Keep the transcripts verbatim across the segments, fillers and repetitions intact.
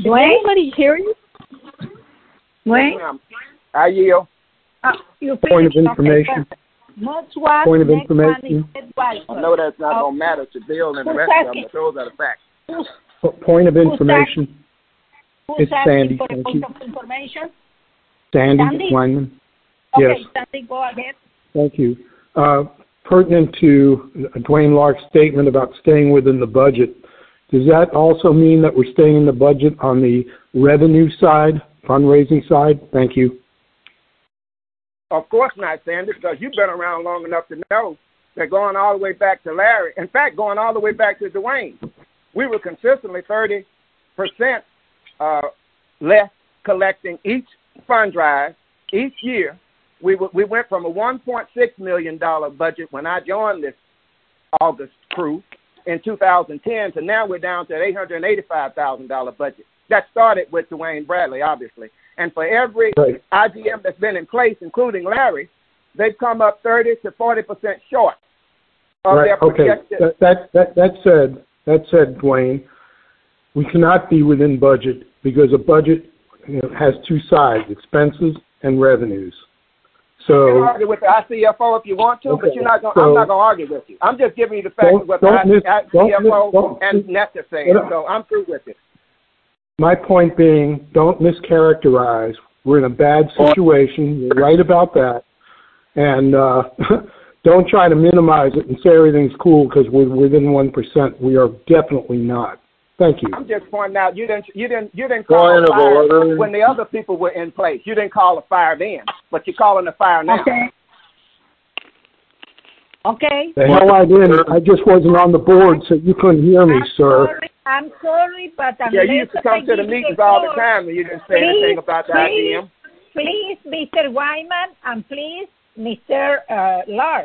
Do anybody hear you? Wait. I yield. Uh, you Point of information. Okay. Point of information. I know that's not going to matter to Bill and the rest of them, but those are the facts. Point of information. Who's It's Sandy. for a Thank point you. of information? Sandy, Sandy? Weinman. Okay, Yes. Sandy, go ahead. Thank you. Uh, pertinent to Dwayne Lark's statement about staying within the budget, does that also mean that we're staying in the budget on the revenue side, fundraising side? Thank you. Of course not, Sandy, because you've been around long enough to know that going all the way back to Larry, in fact, going all the way back to Dwayne, we were consistently thirty percent uh, less collecting each fund drive each year. We, w- we went from a one point six million dollars budget when I joined this August crew in two thousand ten to now we're down to an eight hundred eighty-five thousand dollars budget. That started with Dwayne Bradley, obviously. And for every right. I G M that's been in place, including Larry, they've come up thirty to forty percent short of right. their projected. Okay. That, that, that, that said, that said, Dwayne, we cannot be within budget because a budget, you know, has two sides, expenses and revenues. So, you can argue with the I C F O if you want to, okay, but you're not going. So, I'm not going to argue with you. I'm just giving you the facts of what the I C F O and Nesta saying. So I'm through with it. My point being, don't mischaracterize. We're in a bad situation. You're right about that, and uh, don't try to minimize it and say everything's cool because we're within one percent. We are definitely not. Thank you. I'm just pointing out you didn't you didn't you didn't call a fire when the other people were in place. You didn't call a fire then, but you're calling a fire now. Okay. Okay. The hell I didn't. I just wasn't on the board, so you couldn't hear me, I'm sir. Sorry. I'm sorry, but I'm yeah, you used to come to the meetings all the time, and you didn't say please, anything about the please, I G M. Please, Mister Wyman, and please, Mister Uh, Lark.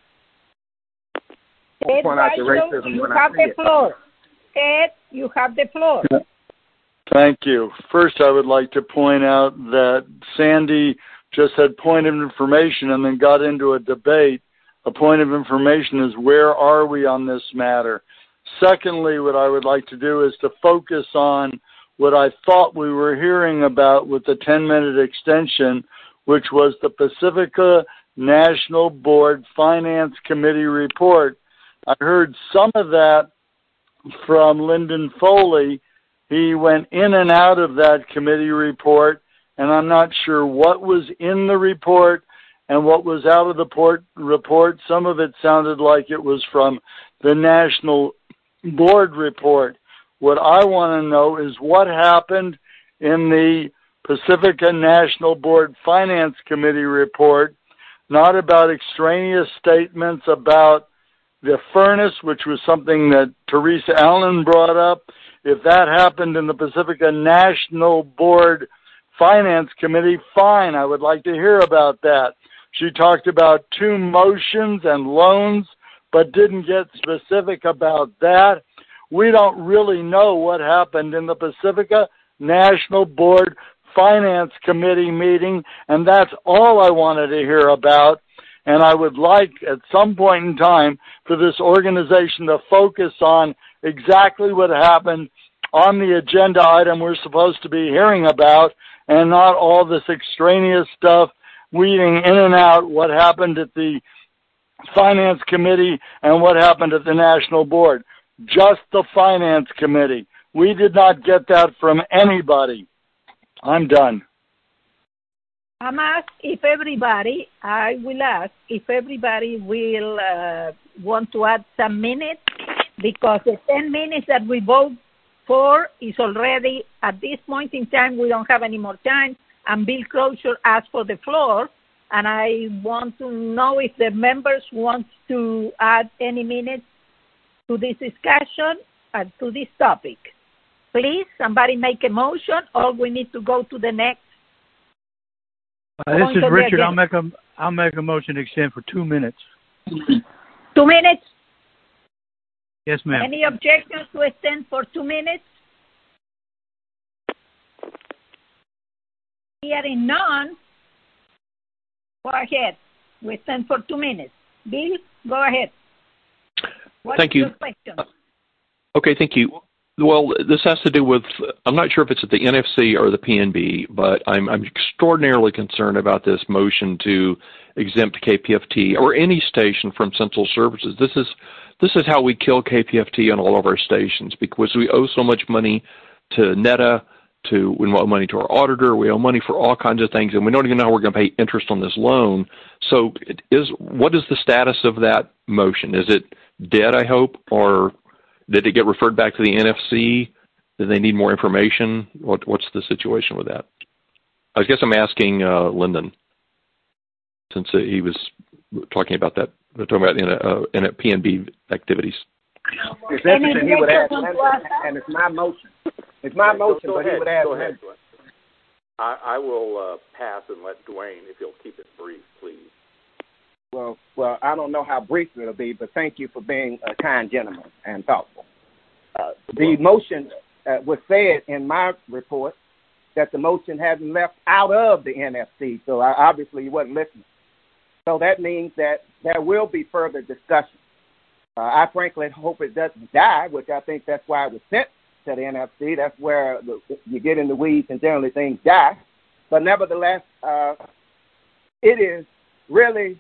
Ted Point out the Weisel, racism you when have I see the it. floor. Ted, you have the floor. Thank you. First, I would like to point out that Sandy just had point of information and then got into a debate. A point of information is where are we on this matter? Secondly, what I would like to do is to focus on what I thought we were hearing about with the ten-minute extension, which was the Pacifica National Board Finance Committee report. I heard some of that from Lyndon Foley. He went in and out of that committee report, and I'm not sure what was in the report and what was out of the port report. Some of it sounded like it was from the National Board report. What I want to know is what happened in the Pacifica National Board Finance Committee report, not about extraneous statements about the furnace, which was something that Teresa Allen brought up. If that happened in the Pacifica National Board Finance Committee, fine, I would like to hear about that. She talked about two motions and loans, but didn't get specific about that. We don't really know what happened in the Pacifica National Board Finance Committee meeting, and that's all I wanted to hear about. And I would like, at some point in time, for this organization to focus on exactly what happened on the agenda item we're supposed to be hearing about, and not all this extraneous stuff, weeding in and out what happened at the Finance Committee and what happened at the National Board. Just the Finance Committee. We did not get that from anybody. I'm done. I'm asked if everybody, I will ask if everybody will uh, want to add some minutes, because the ten minutes that we vote for is already, at this point in time, we don't have any more time, and Bill Crozier asked for the floor, and I want to know if the members want to add any minutes to this discussion and to this topic. Please, somebody make a motion, or we need to go to the next. Uh, this is Richard. I'll make a I'll make a motion to extend for two minutes. Two minutes? Yes, ma'am. Any objections to extend for two minutes? Hearing none, go ahead. We extend for two minutes. Bill, go ahead. What's Thank you. your question? Okay, thank you. Well, this has to do with, I'm not sure if it's at the N F C or the P N B, but I'm, I'm extraordinarily concerned about this motion to exempt K P F T or any station from Central Services. This is this is how we kill K P F T on all of our stations, because we owe so much money to NETA, to we owe money to our auditor, we owe money for all kinds of things, and we don't even know how we're going to pay interest on this loan. So it is what is the status of that motion? Is it dead, I hope, or did it get referred back to the N F C? Do they need more information? What, what's the situation with that? I guess I'm asking uh, Lyndon, since uh, he was talking about that, talking about in a, uh, in a P N B activities. It's interesting he would ask, and it's my motion. It's my motion, go, go but ahead, he would ask. Go ahead, I, I will uh, pass and let Dwayne, if you'll keep it brief, please. Well, well, I don't know how brief it'll be, but thank you for being a kind gentleman and thoughtful. Uh, the motion uh, was said in my report that the motion hasn't left out of the N F C, so I, obviously you wasn't listening. So that means that there will be further discussion. Uh, I frankly hope it doesn't die, which I think that's why it was sent to the N F C. That's where the, you get in the weeds and generally things die. But nevertheless, uh, it is really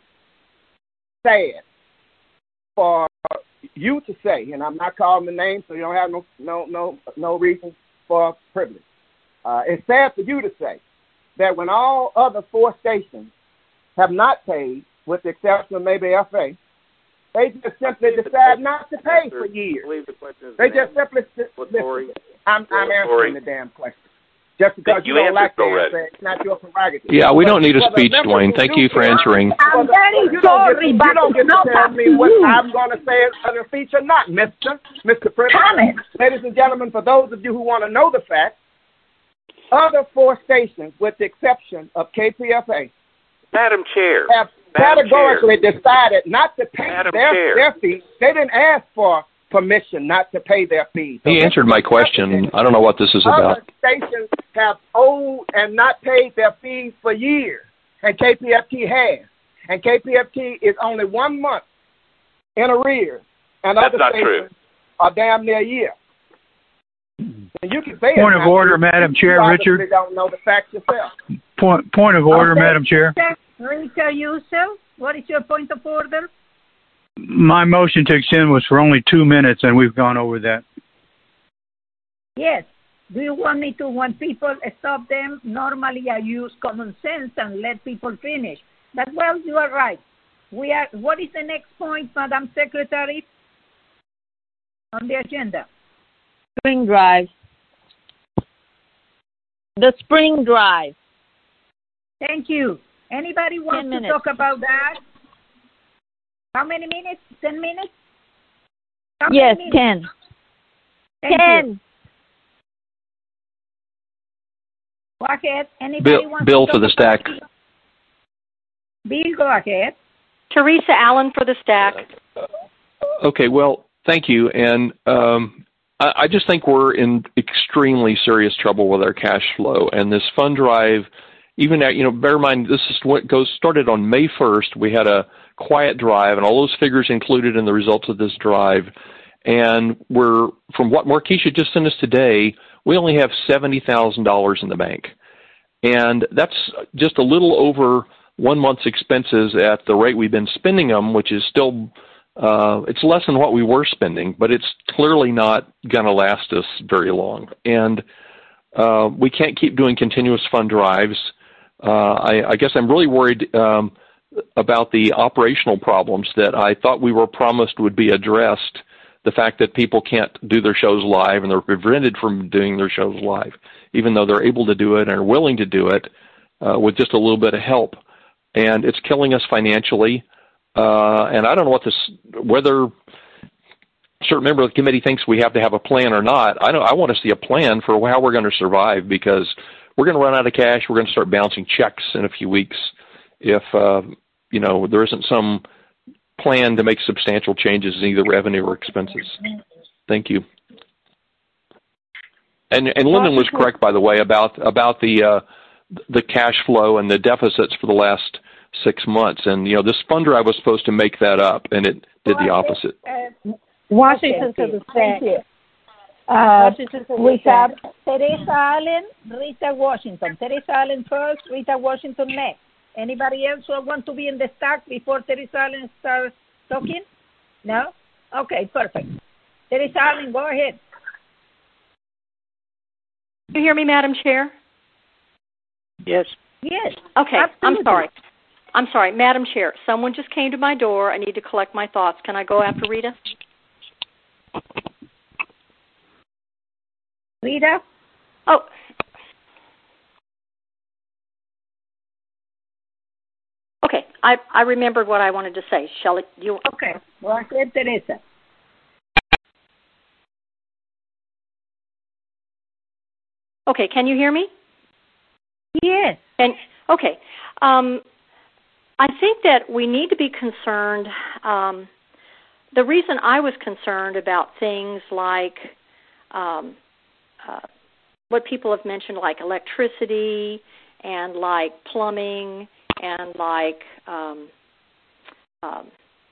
sad for you to say, and I'm not calling the name, so you don't have no no no no reason for privilege. Uh, it's sad for you to say that when all other four stations have not paid, with the exception of maybe F A, they just simply decide not to pay for years. They just simply listen. I'm I'm answering the damn question. Just because you, you don't like the answer, it's not your prerogative. Yeah, we don't need a speech, Dwayne. Thank you for answering. I'm very sorry, but you don't get to tell me what I'm going to say in a speech or not, Mister Mister President. Ladies and gentlemen, for those of you who want to know the facts, other four stations, with the exception of K P F A, Madam Chair, have Madam categorically Chair. decided not to pay Madam their, Chair. their fees. They didn't ask for permission not to pay their fees. So he answered my question. I don't know what this is about. Other stations have owed and not paid their fees for years, and K P F T has. And K P F T is only one month in arrears, and That's other not stations true. are damn near a year. And you can say point of order, Madam Chair, Richard. You don't know the facts yourself. Point point of order, Okay. Madam Chair. Rita Yusuf, what is your point of order? My motion to extend was for only two minutes, and we've gone over that. Yes. Do you want me to, when people stop them, normally I use common sense and let people finish. But, well, you are right. We are. What is the next point, Madam Secretary, on the agenda? Spring Drive. The Spring Drive. Thank you. Anybody want to minutes. talk about that? How many minutes? Ten minutes? How Yes, many minutes? ten. Thank ten. you. Go ahead. Anybody Bill, want Bill to for the talk stack. about Bill, go ahead. Teresa Allen for the stack. Okay, well, thank you. And um, I, I just think we're in extremely serious trouble with our cash flow. And this fund drive, even at, you know, bear in mind, this is what goes started on May first. We had a quiet drive, and all those figures included in the results of this drive. And we're, from what Markeisha just sent us today, we only have seventy thousand dollars in the bank. And that's just a little over one month's expenses at the rate we've been spending them, which is still, uh, it's less than what we were spending, but it's clearly not going to last us very long. And uh, we can't keep doing continuous fund drives. Uh, I, I guess I'm really worried um, about the operational problems that I thought we were promised would be addressed. The fact that people can't do their shows live and they're prevented from doing their shows live, even though they're able to do it and are willing to do it uh, with just a little bit of help. And it's killing us financially. Uh, and I don't know what this, whether a certain member of the committee thinks we have to have a plan or not. I don't. I want to see a plan for how we're going to survive, because we're going to run out of cash. We're going to start bouncing checks in a few weeks if, uh, you know, there isn't some plan to make substantial changes in either revenue or expenses. Thank you. And and Lyndon was correct, by the way, about about the uh, the cash flow and the deficits for the last six months. And you know, this fund drive was supposed to make that up, and it did the opposite. Washington to the stack. Uh, we have Teresa Allen, Rita Washington. Teresa Allen first, Rita Washington next. Anybody else who want to be in the stack before Teresa Allen starts talking? No? Okay, perfect. Teresa Allen, go ahead. Can you hear me, Madam Chair? Yes. Yes. Okay, absolutely. I'm sorry. I'm sorry, Madam Chair. Someone just came to my door. I need to collect my thoughts. Can I go after Rita? Rita? Oh. Okay, I, I remembered what I wanted to say. Shall it? You? Okay, go ahead, Teresa. Okay, can you hear me? Yes. And okay, um, I think that we need to be concerned. Um, the reason I was concerned about things like um, uh, what people have mentioned, like electricity and like plumbing and like um, um,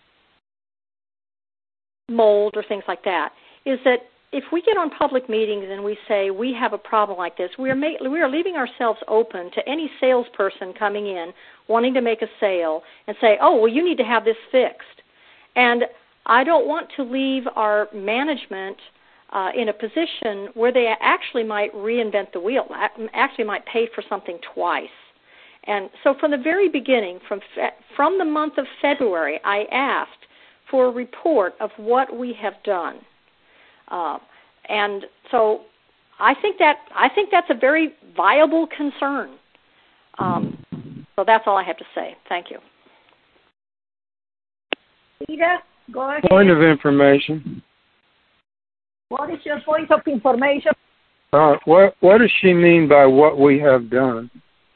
mold or things like that, is that if we get on public meetings and we say we have a problem like this, we are, ma- we are leaving ourselves open to any salesperson coming in wanting to make a sale and say, oh, well, you need to have this fixed. And I don't want to leave our management uh, in a position where they actually might reinvent the wheel, actually might pay for something twice. And so from the very beginning, from fe- from the month of February, I asked for a report of what we have done. Uh, and so I think that I think that's a very viable concern. Um, so that's all I have to say. Thank you. Rita, go ahead. Point of information. What is your point of information? Uh, what What does she mean by what we have done?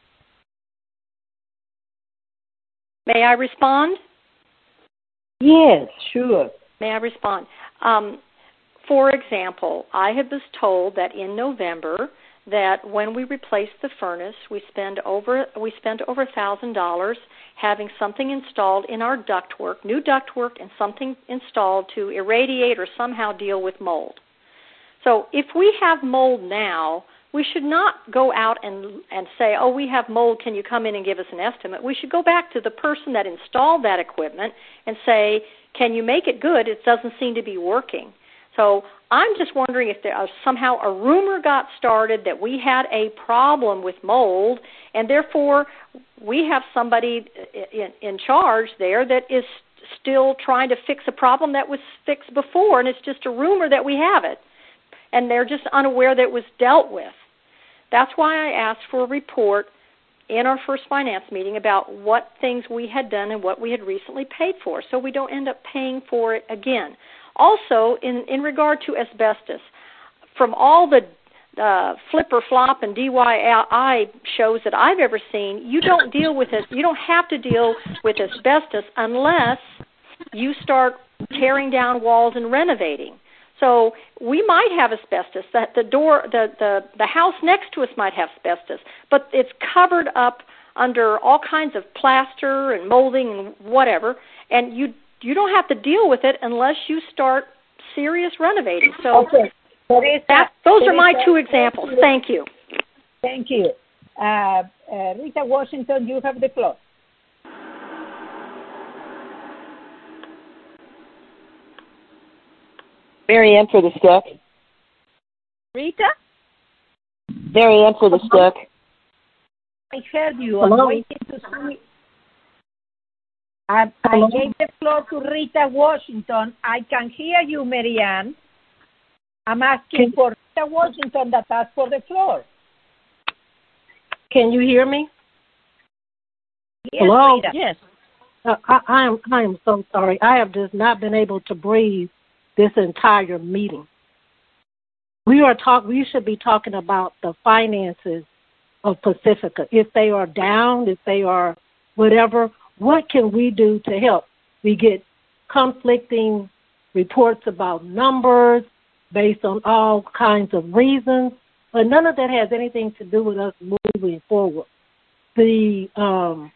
May I respond? Yes, sure. May I respond? Um, for example, I have been told that in November that when we replace the furnace, we spend over we spend over a thousand dollars having something installed in our ductwork, new ductwork, and something installed to irradiate or somehow deal with mold. So if we have mold now, we should not go out and and say, oh, we have mold, can you come in and give us an estimate? We should go back to the person that installed that equipment and say, can you make it good? It doesn't seem to be working. So I'm just wondering if there are somehow a rumor got started that we had a problem with mold, and therefore we have somebody in, in charge there that is still trying to fix a problem that was fixed before, and it's just a rumor that we have it, and they're just unaware that it was dealt with. That's why I asked for a report in our first finance meeting about what things we had done and what we had recently paid for, so we don't end up paying for it again. Also, in, in regard to asbestos, from all the uh, flip or flop and D I Y shows that I've ever seen, you don't deal with it. You don't have to deal with asbestos unless you start tearing down walls and renovating. So we might have asbestos. The, the door, the, the the house next to us might have asbestos, but it's covered up under all kinds of plaster and molding and whatever, and you. You don't have to deal with it unless you start serious renovating. So okay. Teresa, that, those Teresa, are my two examples. Thank you. Thank you. Uh, uh, Rita Washington, you have the floor. Mary Ann for the stick. Rita? Mary Ann for the stick. I heard you. Hello? I'm waiting to see. I, I gave the floor to Rita Washington. I can hear you, Marianne. I'm asking can, for Rita Washington that asked for the floor. Can you hear me? Yes, Hello? Rita. Yes. Uh, I, I am I am so sorry. I have just not been able to breathe this entire meeting. We are talk. We should be talking about the finances of Pacifica. If they are down, if they are whatever. What can we do to help? We get conflicting reports about numbers based on all kinds of reasons, but none of that has anything to do with us moving forward. The um,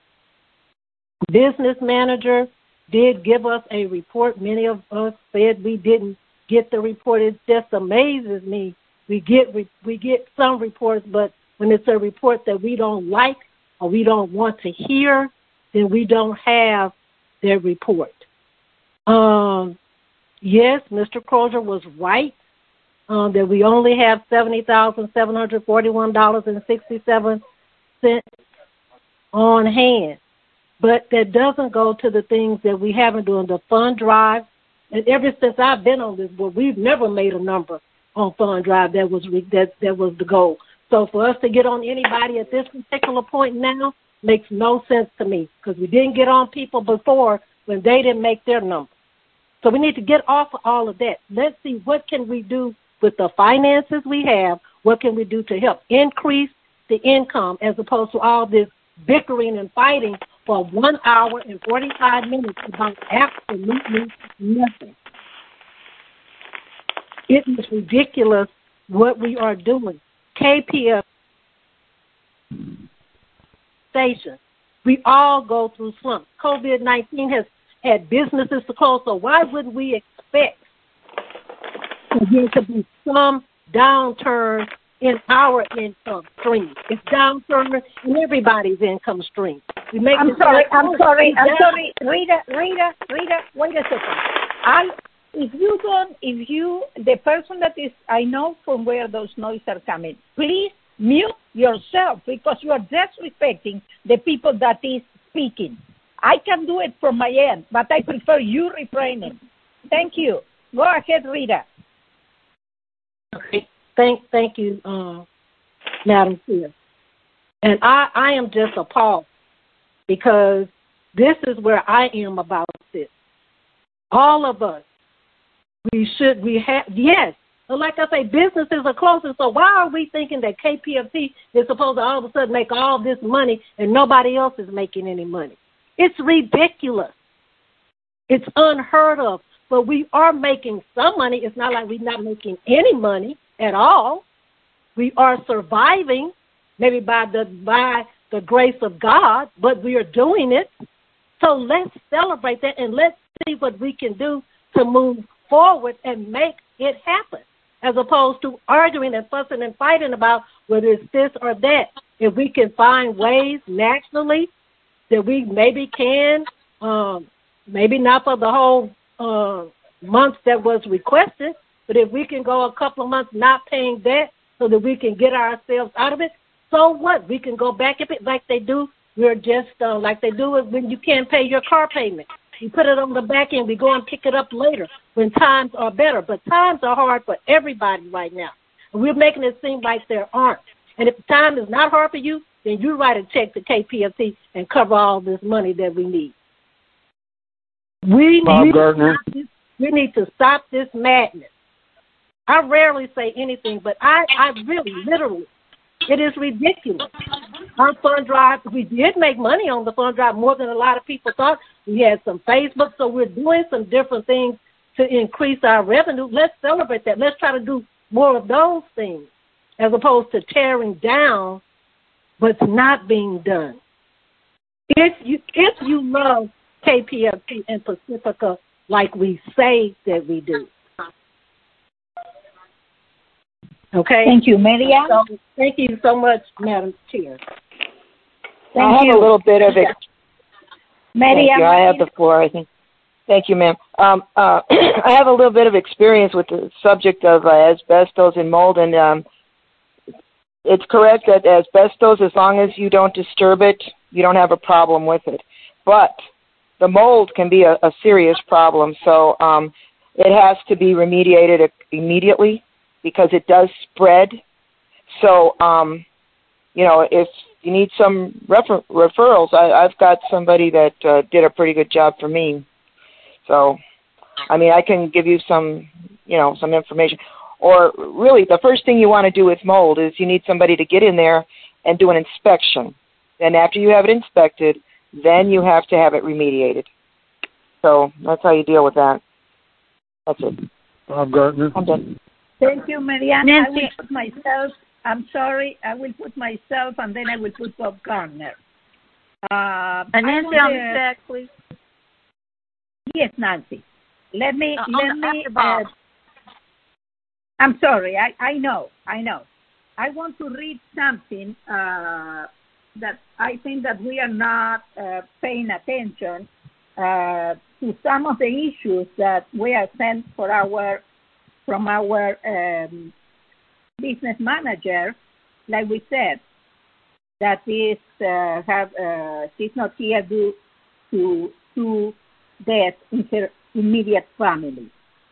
business manager did give us a report. Many of us said we didn't get the report. It just amazes me. We get we get some reports, but when it's a report that we don't like or we don't want to hear, then we don't have their report. Um, yes, Mister Crozier was right um, that we only have seventy thousand seven hundred forty-one dollars and sixty-seven cents on hand. But that doesn't go to the things that we haven't done, the fund drive. And ever since I've been on this board, we've never made a number on fund drive that was re- that that was the goal. So for us to get on anybody at this particular point now makes no sense to me, because we didn't get on people before when they didn't make their number. So we need to get off of all of that. Let's see, what can we do with the finances we have? What can we do to help increase the income, as opposed to all this bickering and fighting for one hour and forty-five minutes about absolutely nothing. It is ridiculous what we are doing. K P F station, we all go through slumps. COVID nineteen has had businesses to close, so why wouldn't we expect there to be some downturn in our income stream? It's downturn in everybody's income stream. We make I'm sorry, I'm sorry, I'm sorry, Rita, Rita, Rita, wait a second. I, if you don't, if you, the person that is, I know from where those noises are coming, please mute yourself, because you are disrespecting the people that is speaking. I can do it from my end, but I prefer you refraining. Thank you. Go ahead, Rita. Okay. Thank, thank you, uh, Madam Chair. And I, I am just appalled, because this is where I am about this. All of us, we should, we have, yes, but like I say, businesses are closing, so why are we thinking that K P F T is supposed to all of a sudden make all this money and nobody else is making any money? It's ridiculous. It's unheard of. But we are making some money. It's not like we're not making any money at all. We are surviving, maybe by the by the grace of God, but we are doing it. So let's celebrate that, and let's see what we can do to move forward and make it happen, as opposed to arguing and fussing and fighting about whether it's this or that. If we can find ways nationally that we maybe can, um, maybe not for the whole uh, month that was requested, but if we can go a couple of months not paying that so that we can get ourselves out of it, so what? We can go back a bit like they do. We're just uh, like they do it when you can't pay your car payment. You put it on the back end. We go and pick it up later when times are better. But times are hard for everybody right now. And we're making it seem like there aren't. And if time is not hard for you, then you write a check to K P F T and cover all this money that we need. We Bob need, Gardner. to this, we need to stop this madness. I rarely say anything, but I, I really, literally, it is ridiculous. Our fund drive, we did make money on the fund drive more than a lot of people thought. We had some Facebook, so we're doing some different things to increase our revenue. Let's celebrate that. Let's try to do more of those things as opposed to tearing down what's not being done. If you if you love K P F T and Pacifica like we say that we do. Okay. Thank you, Maria. So, thank you so much, Madam Chair. Thank I have you. a little bit of it. Maria, thank you. I have the floor, I think. Thank you, ma'am. Um, uh, I have a little bit of experience with the subject of uh, asbestos and mold, and um, it's correct that asbestos, as long as you don't disturb it, you don't have a problem with it. But the mold can be a, a serious problem, so um, it has to be remediated immediately, because it does spread. So, um, you know, if you need some refer- referrals, I, I've got somebody that uh, did a pretty good job for me. So, I mean, I can give you some, you know, some information. Or really, the first thing you want to do with mold is you need somebody to get in there and do an inspection. Then after you have it inspected, then you have to have it remediated. So that's how you deal with that. That's it. Bob Gardner. I'm done. Thank you, Marianne. Nancy. I will put myself, I'm sorry, I will put myself, and then I will put Bob Gardner. Uh, and Nancy on the deck, please. Yes, Nancy. Let me, uh, let me, uh, I'm sorry. I, I know. I know. I want to read something uh, that I think that we are not uh, paying attention uh, to some of the issues that we are sent for our from our um, business manager. Like we said, that is uh, have uh, she's not here due to to death in her immediate family,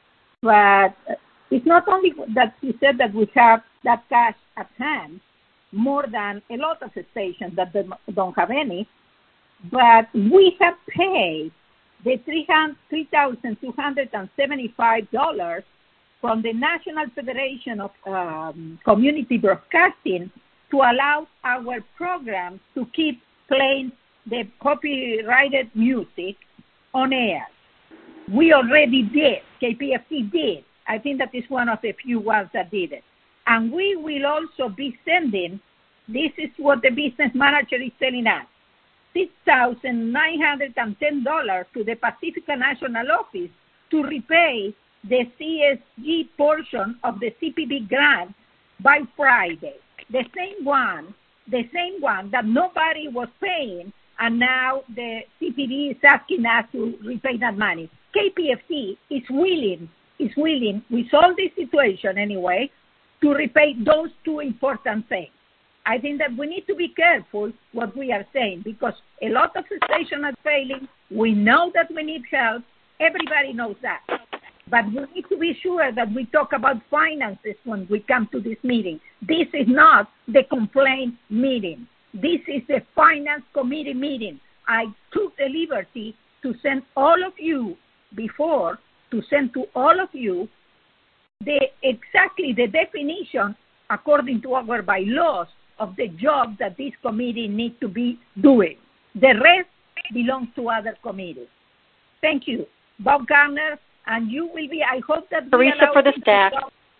but it's not only that she said that we have that cash at hand, more than a lot of stations that don't have any, but we have paid the three thousand two hundred seventy-five dollars from the National Federation of um, Community Broadcasting to allow our programs to keep playing the copyrighted music on air. We already did, K P F T did. I think that is one of the few ones that did it. And we will also be sending, this is what the business manager is telling us, six thousand nine hundred ten dollars to the Pacifica National Office to repay the C S G portion of the C P B grant by Friday. The same one, the same one that nobody was paying, and now the C P B is asking us to repay that money. K P F T is willing, is willing, we solve this situation anyway, to repay those two important things. I think that we need to be careful what we are saying, because a lot of stations are failing. We know that we need help. Everybody knows that. But we need to be sure that we talk about finances when we come to this meeting. This is not the complaint meeting. This is the finance committee meeting. I took the liberty to send all of you before, to send to all of you the exactly the definition according to our bylaws of the job that this committee needs to be doing. The rest belongs to other committees. Thank you. Bob Garner, and you will be, I hope that... Teresa for the staff.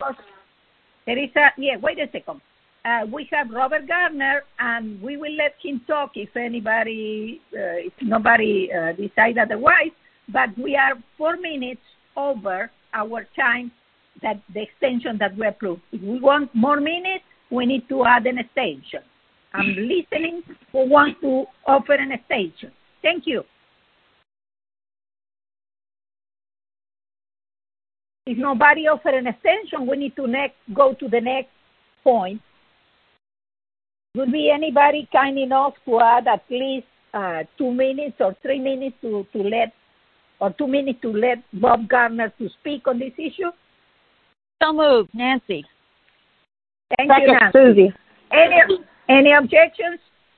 Teresa, yeah, wait a second. Uh, we have Robert Garner, and we will let him talk if anybody, uh, if nobody uh, decides otherwise, but we are four minutes over our time, that the extension that we approved. If we want more minutes, we need to add an extension. I'm listening who wants to offer an extension. Thank you. If nobody offers an extension, we need to next, go to the next point. Would be anybody kind enough to add at least uh, two minutes or three minutes to, to let, or two minutes to let Bob Garner to speak on this issue? So moved, Nancy. Thank Second, you, Nancy. Susie. Any, any objections?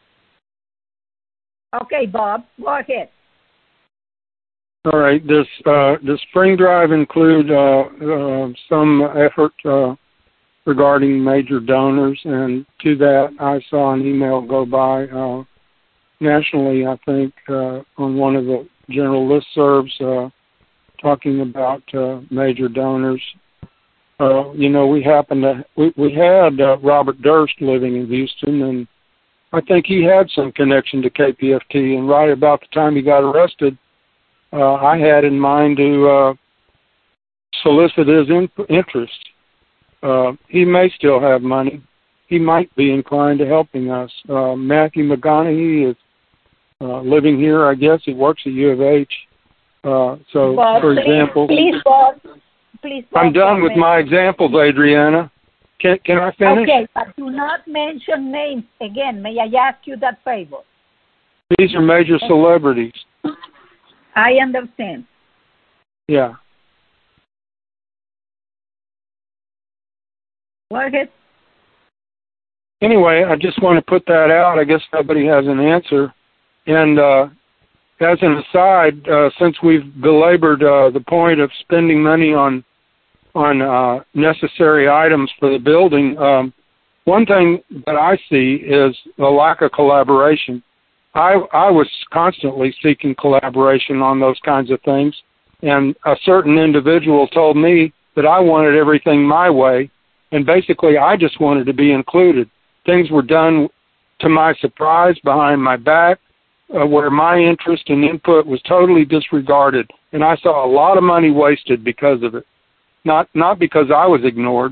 Okay, Bob, go ahead. All right. Does uh, does Spring Drive include uh, uh, some effort uh, regarding major donors? And to that, I saw an email go by uh, nationally, I think, uh, on one of the general listservs uh, talking about uh, major donors. Uh, you know, we happened to, we, we had uh, Robert Durst living in Houston, and I think he had some connection to K P F T, and right about the time he got arrested, uh, I had in mind to uh, solicit his in- interest. Uh, he may still have money. He might be inclined to helping us. Uh, Matthew McConaughey is uh, living here, I guess. He works at U of H. Uh, so, Bob, for please, example... Please, Bob. Please, Bob, I'm done with my examples, Adriana. Can can I finish? Okay, but do not mention names again. May I ask you that favor? These are major celebrities. I understand. Yeah. Go ahead. Anyway, I just want to put that out. I guess nobody has an answer. And uh, as an aside, uh, since we've belabored uh, the point of spending money on on uh, necessary items for the building, um, one thing that I see is a lack of collaboration. I, I was constantly seeking collaboration on those kinds of things, and a certain individual told me that I wanted everything my way, and basically I just wanted to be included. Things were done to my surprise, behind my back, uh, where my interest and input was totally disregarded, and I saw a lot of money wasted because of it. Not not because I was ignored,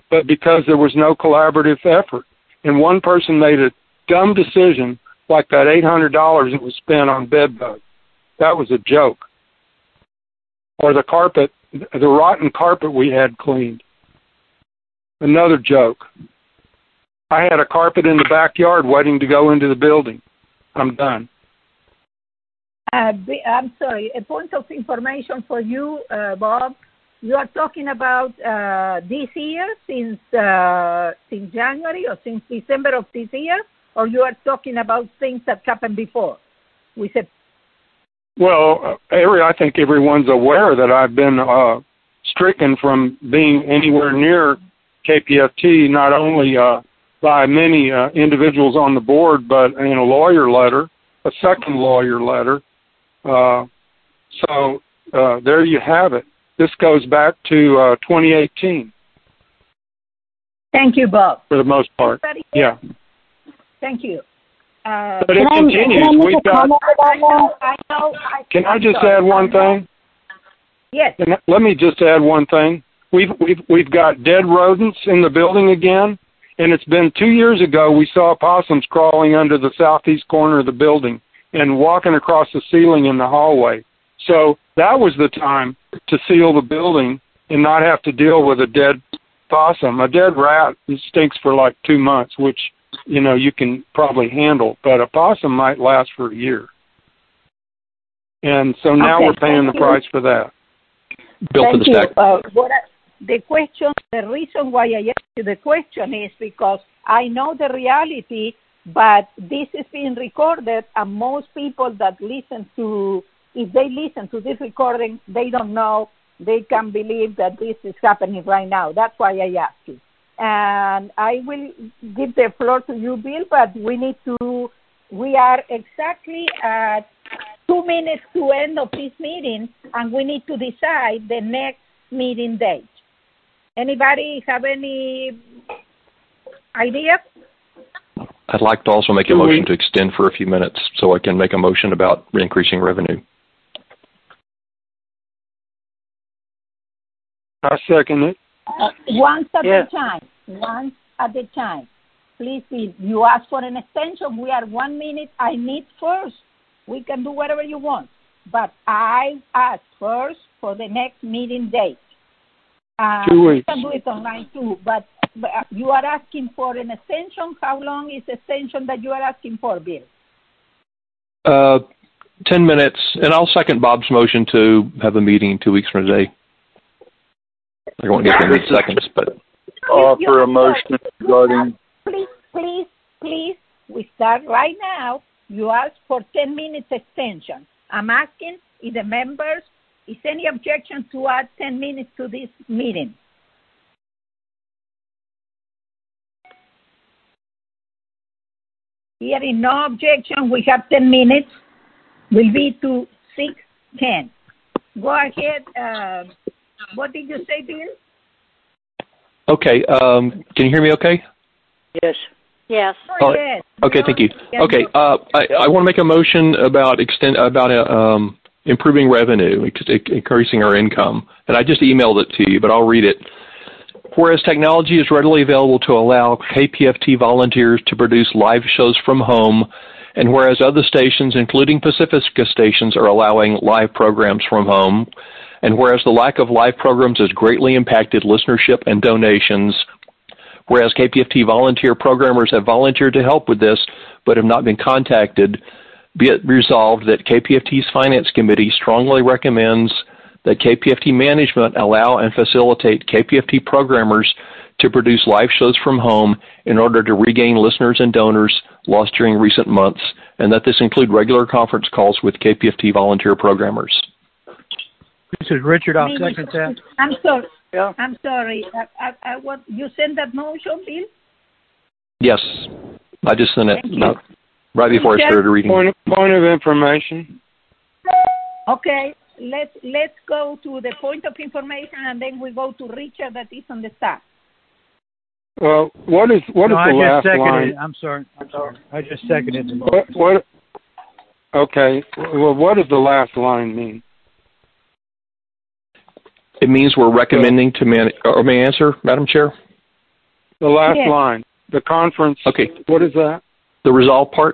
but because there was no collaborative effort. And one person made a dumb decision, like that eight hundred dollars that was spent on bed bugs. That was a joke. Or the carpet, the rotten carpet we had cleaned. Another joke. I had a carpet in the backyard waiting to go into the building. I'm done. Uh, I'm sorry, a point of information for you, uh, Bob. You are talking about uh, this year, since uh, since January or since December of this year, or you are talking about things that happened before? We said. Well, every I think everyone's aware that I've been uh, stricken from being anywhere near K P F T, not only uh, by many uh, individuals on the board, but in a lawyer letter, a second lawyer letter. Uh, so uh, there you have it. This goes back to uh, twenty eighteen. Thank you, Bob. For the most part, yeah. Thank you. Uh, but it continues. I, We've got. I know. I know. I, can I I'm just sorry. add one thing? Yes. And let me just add one thing. We've we've we've got dead rodents in the building again, and it's been two years ago we saw possums crawling under the southeast corner of the building and walking across the ceiling in the hallway. So that was the time to seal the building and not have to deal with a dead possum. A dead rat stinks for like two months, which, you know, you can probably handle, but a possum might last for a year. And so now okay, we're paying the you. price for that. Bill thank for the you. stack. Uh, what I, the question, the reason why I asked you the question is because I know the reality, but this is being recorded, and most people that listen to, if they listen to this recording, they don't know, they can believe that this is happening right now. That's why I asked you. And I will give the floor to you, Bill, but we need to, we are exactly at two minutes to end of this meeting, and we need to decide the next meeting date. Anybody have any idea? I'd like to also make a motion to extend for a few minutes so I can make a motion about increasing revenue. I second it. Uh, once at yeah. a time. Once at a time. Please, Bill, you ask for an extension. We are one minute. I need first. We can do whatever you want. But I ask first for the next meeting date. Uh, Two weeks. You can do it online too, but, but you are asking for an extension. How long is the extension that you are asking for, Bill? Uh, ten minutes, and I'll second Bob's motion to have a meeting two weeks from today. I won't get there in seconds, but offer a motion regarding. Please, please, please. We start right now. You ask for ten minutes extension. I'm asking if the members, is any objection to add ten minutes to this meeting? Hearing no objection, we have ten minutes. Will be to six ten. Go ahead. Uh, what did you say, Bill? Okay. Um, can you hear me okay? Yes. Yes. Oh, yes. Okay, thank you. Okay, uh, I, I want to make a motion about extend about uh, um, improving revenue, increasing our income, and I just emailed it to you, but I'll read it. Whereas technology is readily available to allow K P F T volunteers to produce live shows from home, and whereas other stations, including Pacifica stations, are allowing live programs from home, and whereas the lack of live programs has greatly impacted listenership and donations, whereas K P F T volunteer programmers have volunteered to help with this but have not been contacted, be it resolved that K P F T's Finance Committee strongly recommends that K P F T management allow and facilitate K P F T programmers to produce live shows from home in order to regain listeners and donors lost during recent months, and that this include regular conference calls with K P F T volunteer programmers. This is Richard. I'll second that. I'm sorry. Yeah. I'm sorry. I, I, I want you send that motion, Bill? Yes, I just sent it no, right before I started reading. Point of, point of information. Okay, let's let's go to the point of information, and then we go to Richard that is on the staff. Well, what is what no, is the I last just seconded line? It. I'm sorry. I'm sorry. I just seconded it. What, what? Okay. Well, what does the last line mean? It means we're recommending to man. Or may I answer, Madam Chair? The last Yes. line. The conference. Okay. What is that? The resolve part?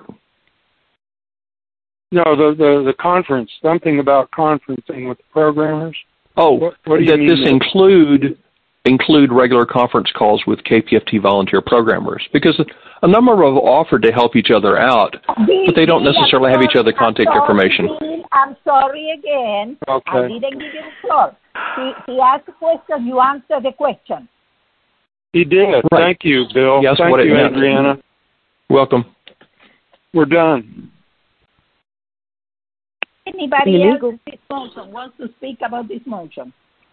No, the, the, the conference. Something about conferencing with the programmers. Oh, what, what do you that mean this there? include include regular conference calls with K P F T volunteer programmers, because a number have offered to help each other out, but they don't necessarily have each other contact information. Bill, I'm sorry again. Okay. I didn't give you the floor. He, he asked a question. You answered the question. He did. Right. Thank you, Bill. Yes, Thank what it you, meant. Adriana. Welcome. We're done. Anybody Illegal. else this motion wants to speak about this motion?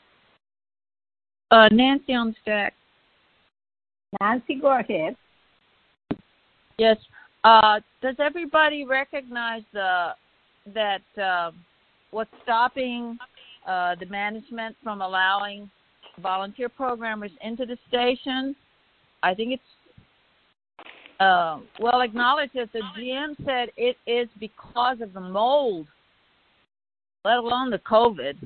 Uh, Nancy on the stack. Nancy, go ahead. Yes. Uh, does everybody recognize the that uh, what's stopping uh, the management from allowing volunteer programmers into the station? I think it's uh, well acknowledged that the G M said it is because of the mold, let alone the COVID.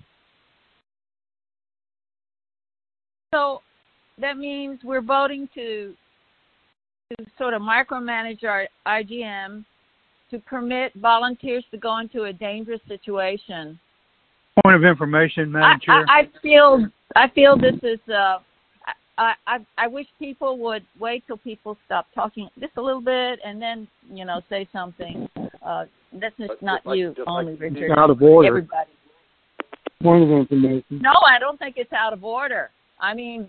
So that means we're voting to to sort of micromanage our I G M to permit volunteers to go into a dangerous situation. Point of information, Madam I, Chair. I, I feel I feel this is. Uh, I, I I wish people would wait till people stop talking just a little bit and then you know say something. Uh, that's just Just not like- you just only, like- Richard. Out of order. Everybody. Point of information. No, I don't think it's out of order. I mean.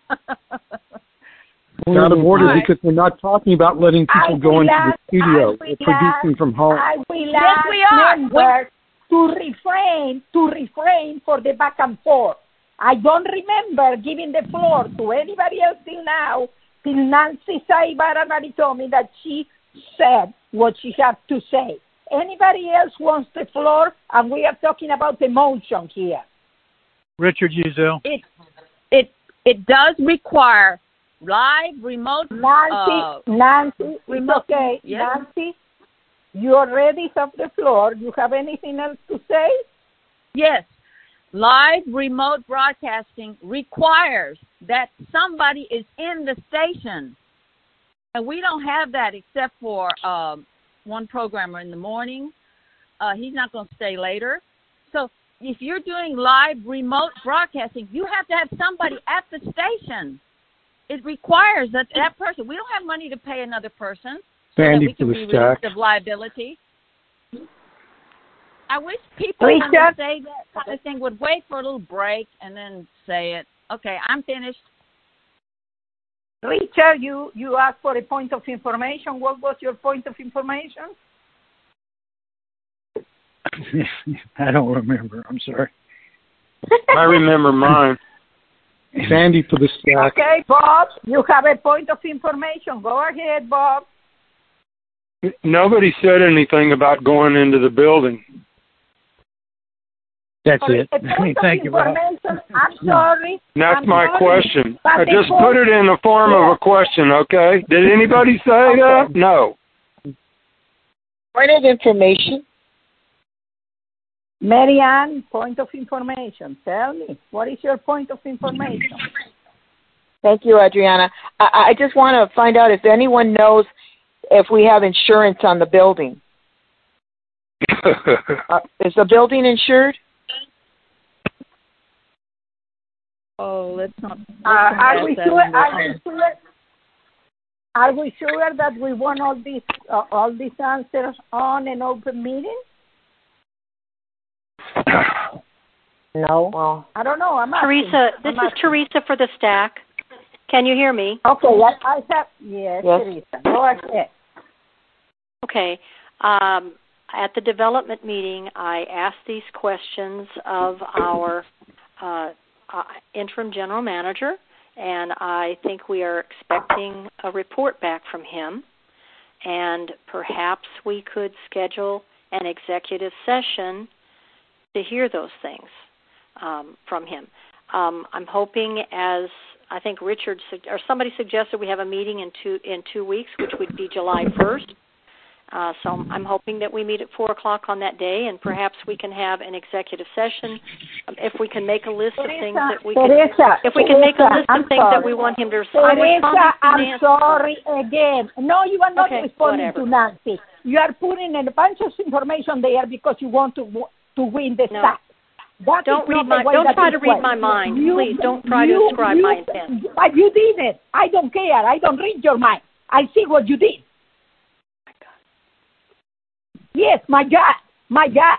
It's out of order Right. because we're not talking about letting people I go will into ask- the studio. I will We're producing ask- from home. I will Yes, ask we are. members to refrain to refrain for the back and forth. I don't remember giving the floor to anybody else till now, till Nancy Saibarabari told me that she said what she had to say. Anybody else wants the floor? And we are talking about the motion here. Richard Uzel. It it it does require live remote. Nancy, uh, Nancy, it's remote- okay. yes. Nancy, you already have the floor. You have anything else to say? Yes, live remote broadcasting requires that somebody is in the station, and we don't have that except for um, one programmer in the morning. Uh, he's not going to stay later. So if you're doing live remote broadcasting, you have to have somebody at the station. It requires that that person. We don't have money to pay another person so that Sandy we can for be the stack. released of liability. I wish people Richard? when they say that kind of thing would wait for a little break and then say it. Okay, I'm finished. Richard, you, you asked for a point of information. What was your point of information? I don't remember. I'm sorry. I remember mine. Sandy for the stack. Okay, Bob, you have a point of information. Go ahead, Bob. Nobody said anything about going into the building. That's For it. a I mean, point of thank you, Bob. information, I'm sorry. That's I'm my sorry, question. but I just before- put it in the form of a question, okay? Did anybody say that? No. Point of information. Marianne, point of information. Tell me, what is your point of information? Thank you, Adriana. I, I just want to find out if anyone knows if we have insurance on the building. Uh, is the building insured? Oh, let's not. Let's Uh, not are ask we that sure? in the- Are we sure? Are we sure that we want all these uh, all these answers on an open meeting? No. Well, I don't know. I'm asking. Teresa, this I'm is asking. Teresa for the stack. Can you hear me? Okay, I, I have yes, Yes. Teresa. Go ahead. Okay. Um, at the development meeting, I asked these questions of our uh, uh, interim general manager, and I think we are expecting a report back from him. And perhaps we could schedule an executive session to hear those things um, from him. Um, I'm hoping, as I think Richard or somebody suggested, we have a meeting in two in two weeks, which would be July first. Uh, so I'm hoping that we meet at four o'clock on that day, and perhaps we can have an executive session. Um, if we can make a list of things that we can, Teresa, if we can make a list I'm of things sorry. that we want him to respond. Teresa, I'm sorry again. No, you are not Okay, responding whatever. to Nancy. You are putting a bunch of information there because you want to to win the No. stack. That Don't is read not my. the way Don't that try it to read works. my mind, You- please. Don't try you- to describe you- my intent. But you didn't. I don't care. I don't read your mind. I see what you did. Yes, my God, my God.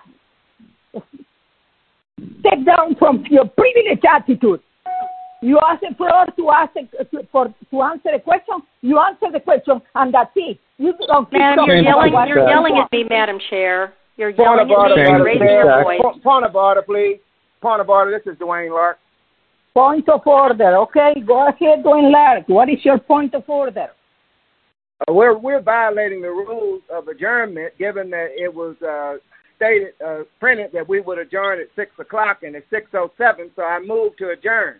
Step down from your privileged attitude. You ask the floor to ask a, to, for to answer a question. You answer the question, and that's it. You don't keep Madam, talking you're yelling. about You're what you yelling want. at me, Madam Chair. You're Point yelling of at order, me. Madam You're raising Chair. your voice. Po- Point of order, please. Point of order. This is Dwayne Lark. Point of order. Okay, go ahead, Dwayne Lark. What is your point of order? Uh, we're we're violating the rules of adjournment, given that it was uh, stated, uh, printed that we would adjourn at six o'clock, and it's six oh seven. So I moved to adjourn.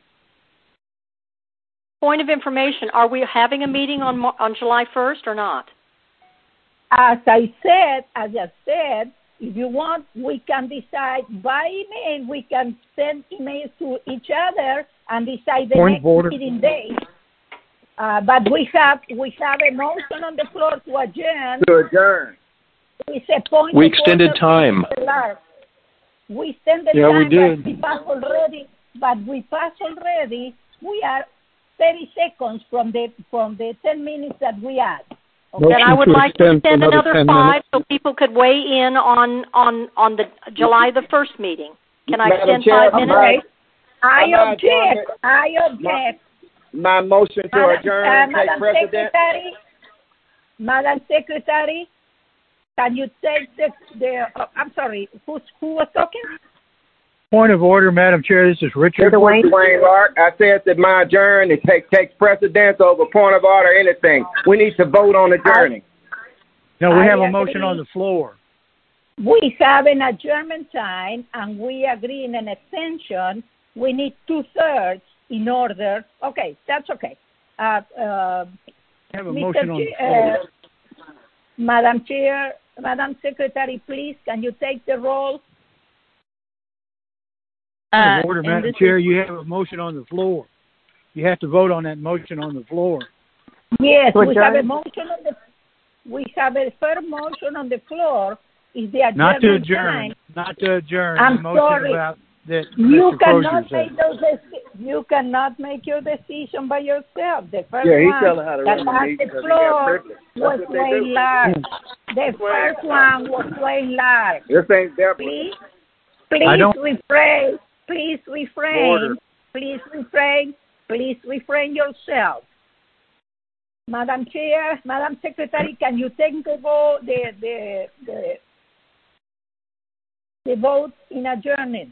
Point of information: are we having a meeting on Mo- on July first or not? As I said, as I said, if you want, we can decide by email. We can send emails to each other and decide the Point of order. next meeting date. Uh, but we have we have a motion on the floor to adjourn. To adjourn. It's a point We of extended order. time. We extended Yeah, we time, did. but we passed already. But we passed already. We are thirty seconds from the from the ten minutes that we had. Motion Then I would to like to extend for extend another another ten five minutes. so people could weigh in on on on the July the first meeting. Can I Madam extend Chair, five minutes? my- I I'm not object. adjournment. I object. My motion to Madam, adjourn, uh, take Madam precedent. Secretary, Madam Secretary, can you take the, the uh, I'm sorry, who's, who was talking? Point of order, Madam Chair. This is Richard. Dwayne. Dwayne Lark. I said that my adjourn it take, takes precedence over point of order or anything. We need to vote on adjourning. No, we I have a agree. motion on the floor. We have an adjournment time, and we agree in an extension. We need two-thirds in order. Okay, that's okay. Uh, uh, We have a Mister motion on the Chair, floor. uh, Madam Chair, Madam Secretary, please, can you take the roll? Point Uh, of order, and Madam this Chair. is- You have a motion on the floor. You have to vote on that motion on the floor. Yes, To we have a adjourn? motion on the. We have a third motion on the floor. Is the Not to adjournment adjourn. time? Not to adjourn. I'm the motion sorry. about that You Mister cannot Crozier said. make those. deci- You cannot make your decision by yourself. The first Yeah, he's one telling how to that run the had meeting the because he got floor privilege. That's was what they do. Wayne Lark. The first one was Wayne Lark. This ain't Deborah. Please, I please don't- refrain. Please refrain. Order. Please refrain. Please refrain yourself. Madam Chair, Madam Secretary, can you take the vote, the the the, the vote in adjourning?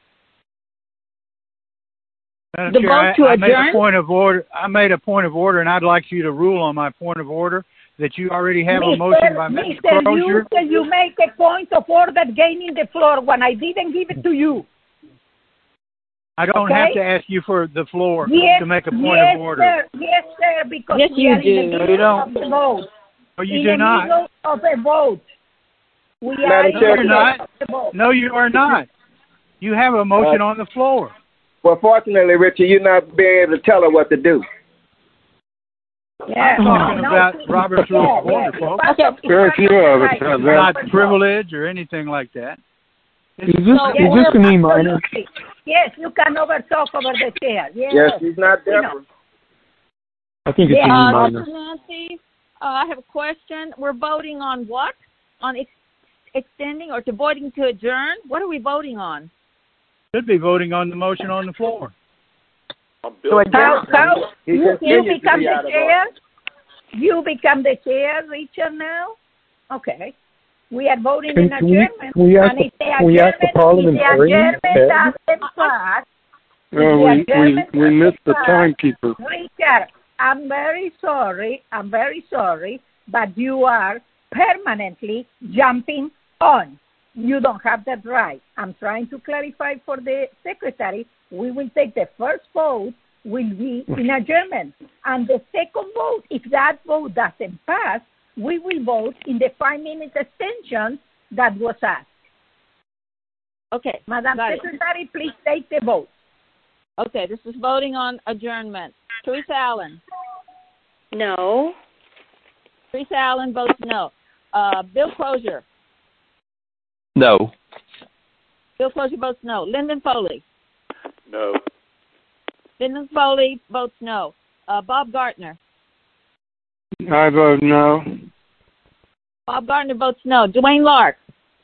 Madam The Chair, vote I, to I made a adjourn? point of order. I made a point of order, and I'd like you to rule on my point of order that you already have a motion by Mister Mister Crozier. You, you make a point of order gaining the floor when I didn't give it to you. I don't Okay. have to ask you for the floor Yes, to make a point yes, of order. Sir. Yes, sir, because Yes, we you are in do. the No, middle you don't. of the vote. Oh, you in do the not. middle of a vote. We Madam are in No, Chair, the you're middle not. of the vote. No, you are not. You have a motion Uh, on the floor. Well, fortunately, Richard, you're not being able to tell her what to do. Yeah. I'm talking No, about please. Robert's Rules of Yeah, Order, yeah. folks. It's part of- it's Very part few the of us right. have It's that. Not part of- privilege or anything like that. Is this, So, is this an E minor? absolutely. Yes, you can overtalk over the chair. Yes. Yes, she's not You know. Deborah. I think it's an E Yeah. Uh, minor. Doctor Nancy, uh, I have a question. We're voting on what? On ex- extending or to voting to adjourn? What are we voting on? Should be voting on the motion on the floor. I'm Bill How, how He you, you continues to become be the out of chair? You become the chair, Richard, now? Okay. We are voting Can, in can we, adjournment. can we ask, and the, if the can we ask the adjournment- parliamentarian? If the adjournment doesn't pass, Uh, we, we, we missed the timekeeper. Richard, I'm very sorry. I'm very sorry, but you are permanently jumping on. You don't have that right. I'm trying to clarify for the secretary. We will take the first vote will be in adjournment. And the second vote, if that vote doesn't pass, we will vote in the five-minute extension that was asked. Okay. Madam Secretary, please take the vote. Okay, this is voting on adjournment. Teresa Allen. No. Teresa Allen votes no. Uh, Bill Crozier. No. Bill Crozier votes no. Lyndon Foley. No. Lyndon Foley votes no. Uh, Bob Gartner. I vote no. Bob Gartner votes no. Dwayne Lark.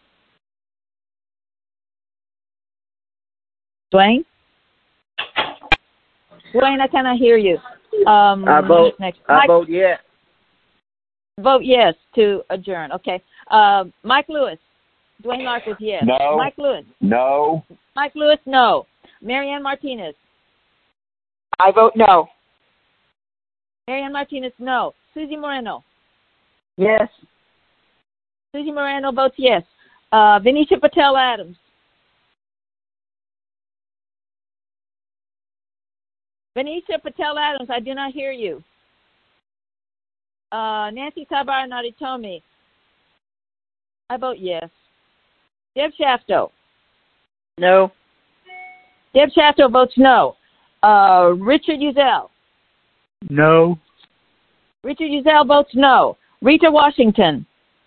Dwayne? Dwayne, I cannot hear you. Um, I vote. Next. I Mike, vote yes. Vote yes to adjourn. Okay. Uh, Mike Lewis. Dwayne Lark was yes. No. Mike Lewis. No. Mike Lewis, no. Marianne Martinez. I vote no. Marianne Martinez, no. Susie Moreno. Yes. Susie Moreno votes yes. Uh, Venetia Patel Adams. Venetia Patel Adams, I do not hear you. Uh, Nancy Tabar Naritomi. I vote yes. Deb Shafto. No. Deb Shafto votes no. Uh, Richard Uzel. No. Richard Uzel votes no. Rita Washington.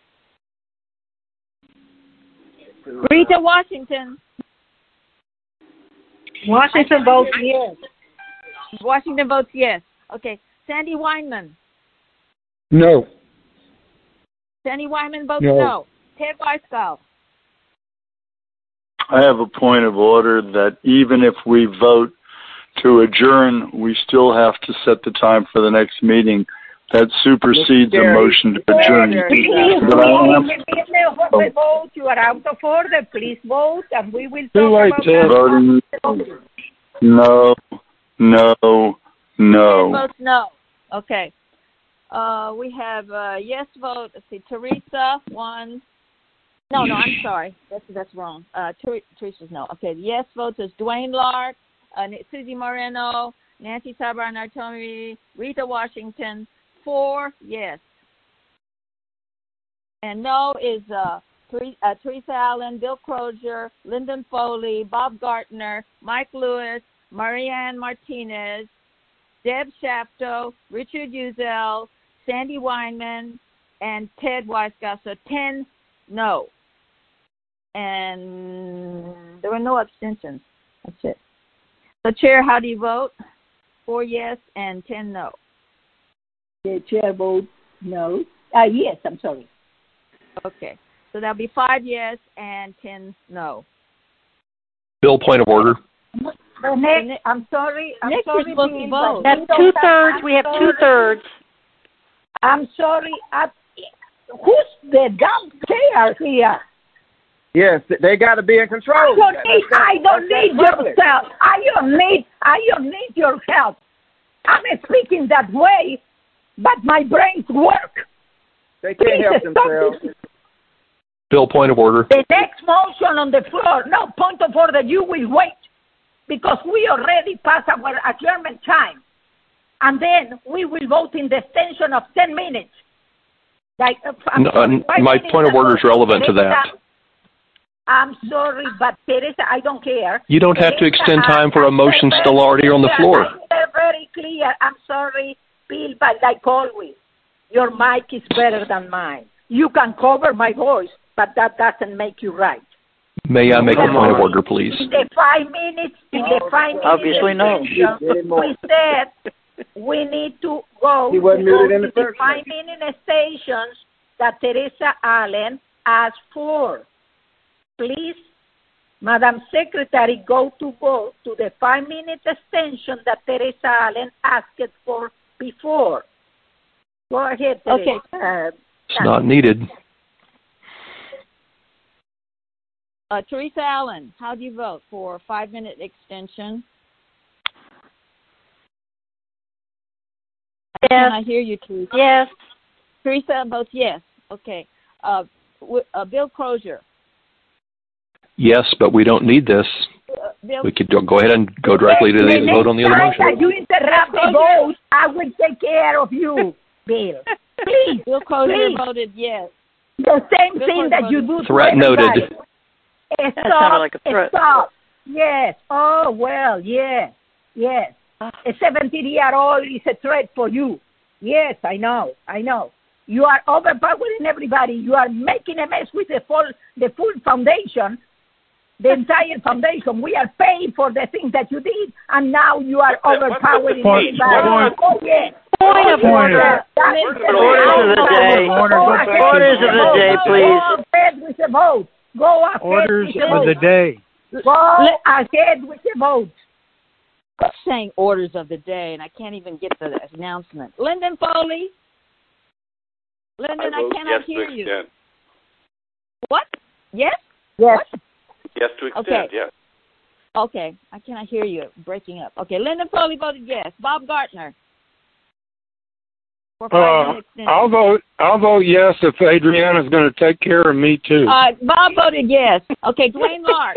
Rita Washington. Washington votes yes. Washington votes yes. Okay. Sandy Weinman. No. Sandy Weinman votes No. no. Ted Weisskopf. I have a point of order that even if we vote to adjourn, we still have to set the time for the next meeting. That supersedes a motion to adjourn. Please, But I am the vote. You are out of order. Please vote, and we will Too talk late, about Ted. voting. No, no, no. Votes no. Okay. Uh, we have a yes vote. Let's see. Teresa, one. No, no, I'm sorry. That's that's wrong. Uh, Ter- Teresa's no. Okay. The yes votes is Dwayne Lark, uh, Susie Moreno, Nancy Tabar Naritomi, Rita Washington. Four yes. And no is uh, Theresa, uh, Teresa Allen, Bill Crozier, Lyndon Foley, Bob Gartner, Mike Lewis, Marianne Martinez, Deb Shafto, Richard Uzel, Sandy Weinman, and Ted Weisskopf. So ten no. And there were no abstentions. That's it. So, Chair, how do you vote? Four yes and ten no. The chair votes no. Uh, yes, I'm sorry. Okay. So that'll be five yes and ten no. Bill, point of order. The next, I'm sorry. I'm Next sorry, is supposed to Bill, vote. but That's we don't two have- thirds. I'm We have sorry. two thirds. I'm sorry. I, who's the dumb chair here? Yes, they got to be in control. I don't need. I don't That's need that your help. I don't need. I don't need your help. I'm speaking that way, but my brains work. They can't Please help stop themselves. this. Bill, point of order. The next motion on the floor. No point of order. You will wait because we already passed our adjournment time, and then we will vote in the extension of ten minutes. Like uh, I'm No, sorry, five my minutes point of order is ago. relevant to that. Teresa, I'm sorry, but Teresa, I don't care. You don't have to Teresa, extend time for I- a motion I- still already on the I- floor. I'm very clear. I'm sorry, Bill, but like always, your mic is better than mine. You can cover my voice, but that doesn't make you right. May I make a point of order, please? In the five minutes, in the five minutes, Obviously no. extension, we said we need to go He wasn't to muted in the the first place. five minute stations that Teresa Allen asked for. Please, Madam Secretary, go to vote to the five minute extension that Teresa Allen asked for before. Go ahead, Teresa. Okay. Uh, It's not needed. Uh, Teresa Allen, how do you vote for five minute extension? Yes. Can I hear you, Teresa? Yes. Teresa votes yes. Okay. Uh, w- uh, Bill Crozier. Yes, but we don't need this. Uh, Bill, We could do- go ahead and go directly to the vote on the other next time motion. that you interrupt the vote, I will take care of you, Bill. Please please. Bill Crozier please. voted yes. The same Bill thing that you do. Threat noted. Stop. That sounded like a threat. Stop. Yes. Oh, well, yes. Yes. A seventeen-year-old is a threat for you. Yes, I know. I know. You are overpowering everybody. You are making a mess with the full, the full foundation, the entire foundation. We are paying for the things that you did, and now you are overpowering point, everybody. point, Oh, yes. Point of order. Orders of the day. Orders of the day, please. Go ahead with the vote. Go ahead Orders with the of vote. the day. Go ahead with the vote. I'm saying orders of the day, and I can't even get the announcement. Lyndon Foley? Lyndon, I, I cannot yes hear to you. extend. What? Yes? Yes. What? Yes to extend, Okay. yes. Okay, I cannot hear you. Breaking up. Okay, Lyndon Foley voted yes. Bob Gartner? For Uh, five-minute extension. I'll vote. I'll vote yes if Adriana's going to take care of me too. Uh, Bob voted yes. Okay, Dwayne Lark.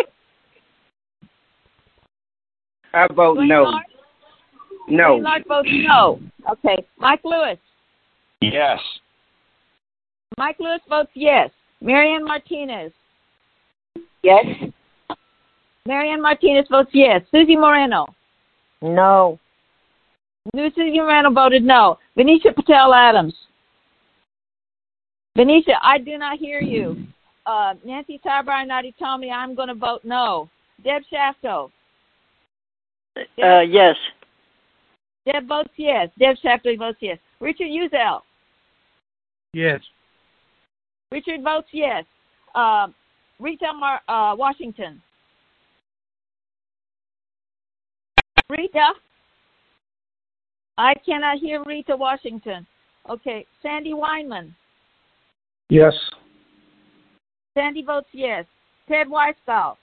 I vote Dwayne no. Lark? No. Dwayne Lark votes no. Okay, Mike Lewis. Yes. Mike Lewis votes yes. Marianne Martinez. Yes. Marianne Martinez votes yes. Susie Moreno. No. Susie Moreno voted no. Venetia Patel Adams. Venetia, I do not hear you. Uh, Nancy Sarbar Nadi told me I'm going to vote no. Deb Shafto. Uh, yes. Deb votes yes. Deb Shafto votes yes. Richard Uzel. Yes. Richard votes yes. Uh, Rita Mar- uh, Washington. Rita? I cannot hear Rita Washington. Okay. Sandy Weinman. Yes. Sandy votes yes. Ted Weisskopf.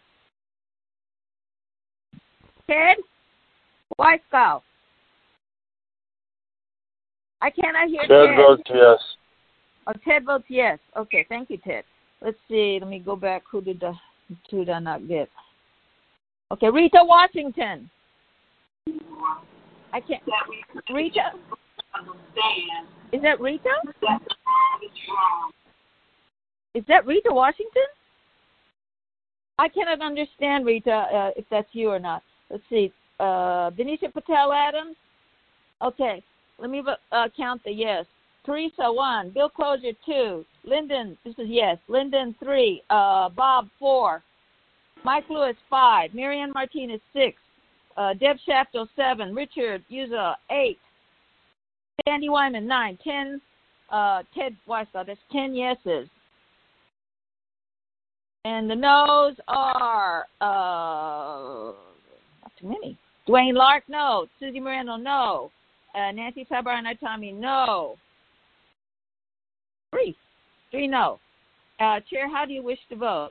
Ted Weisskopf. I cannot hear Ted. Ted votes yes. Oh, Ted votes yes. Okay, thank you, Ted. Let's see. Let me go back. Who did, the, who did I not get? Okay, Rita Washington. I can't. Rita? Is that Rita? Is that Rita Washington? I cannot understand, Rita, uh, if that's you or not. Let's see. Uh, Venetia Patel Adams? Okay, let me uh, count the yes. Teresa, one. Bill Crozier, two. Lyndon, this is yes. Lyndon, three. Uh, Bob, four. Mike Lewis, five. Marianne Martinez, six. Uh, Deb Shafto, seven. Richard Uza, eight. Sandy Wyman, nine. Ten. Uh, Ted Weisskopf, that's ten yeses. And the no's are, uh, not too many. Dwayne Lark, no. Susie Moreno, no. Uh, Nancy Sabar and Itami, no. Three. Three, no. Uh, Chair, how do you wish to vote?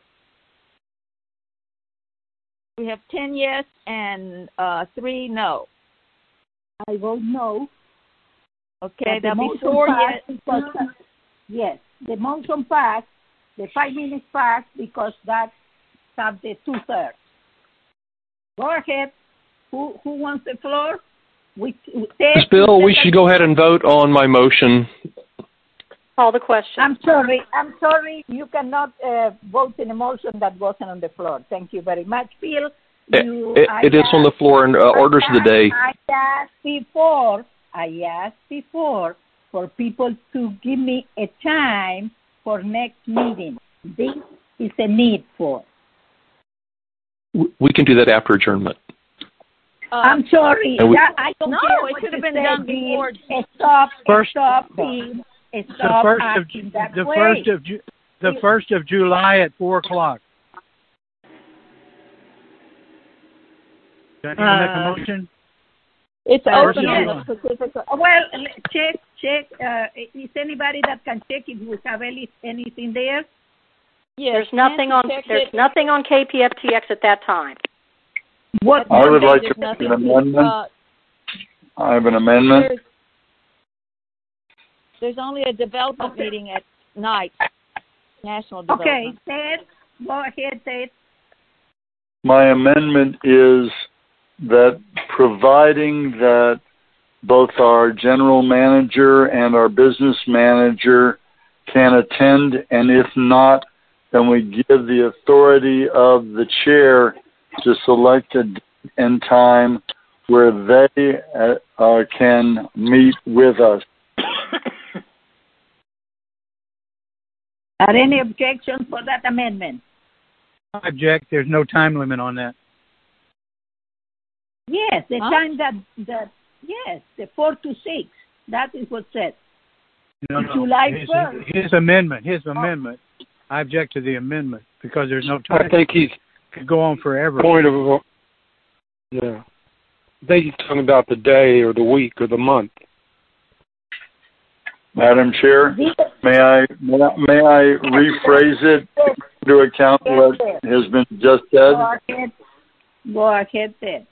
We have ten yes and uh, three no. I vote no. Okay, that there'll be four yes. Because, uh, yes, the motion passed, the five minutes passed because that have the two-thirds. Go ahead. Who who wants the floor? We, Miz Bill, we should go ahead and vote on my motion. Call the question. I'm sorry. I'm sorry. You cannot uh, vote in a motion that wasn't on the floor. Thank you very much, Bill. You, It, it, it is on the floor in uh, orders of the day. I asked before, I asked before for people to give me a time for next meeting. This is a need for. We can do that after adjournment. Uh, I'm sorry. we, I don't no, care it what should have you been say, done Bill. before. Stop. First, stop being. the Stop first of acting that the way. first of Ju- the first of July at four o'clock. Do I need to make a Uh, motion? It's First open of on July. the Pacific. Well, check, check. Uh, is anybody that can check if we have any, anything there? Yes, There's nothing Nancy on checked there's it. nothing on K P F T X at that time. What? I would like There's to make nothing. an amendment. Uh, I have an amendment. there's, there's only a development meeting at night. National Okay, development. Ted, go ahead, Ted. My amendment is that providing that both our general manager and our business manager can attend, and if not, then we give the authority of the chair to select a date and time where they uh, uh, can meet with us. Are any objections for that amendment? I object. There's no time limit on that. Yes, the Huh? time that, that, yes, the four to six. That is what's said. No, no. July his, first. his amendment, his amendment. I object to the amendment because there's no time. I think he's It could go on forever. point of yeah. I think he's talking about the day or the week or the month. Madam Chair, may I may I rephrase it to account what has been just said? Go ahead. Go ahead, Ted.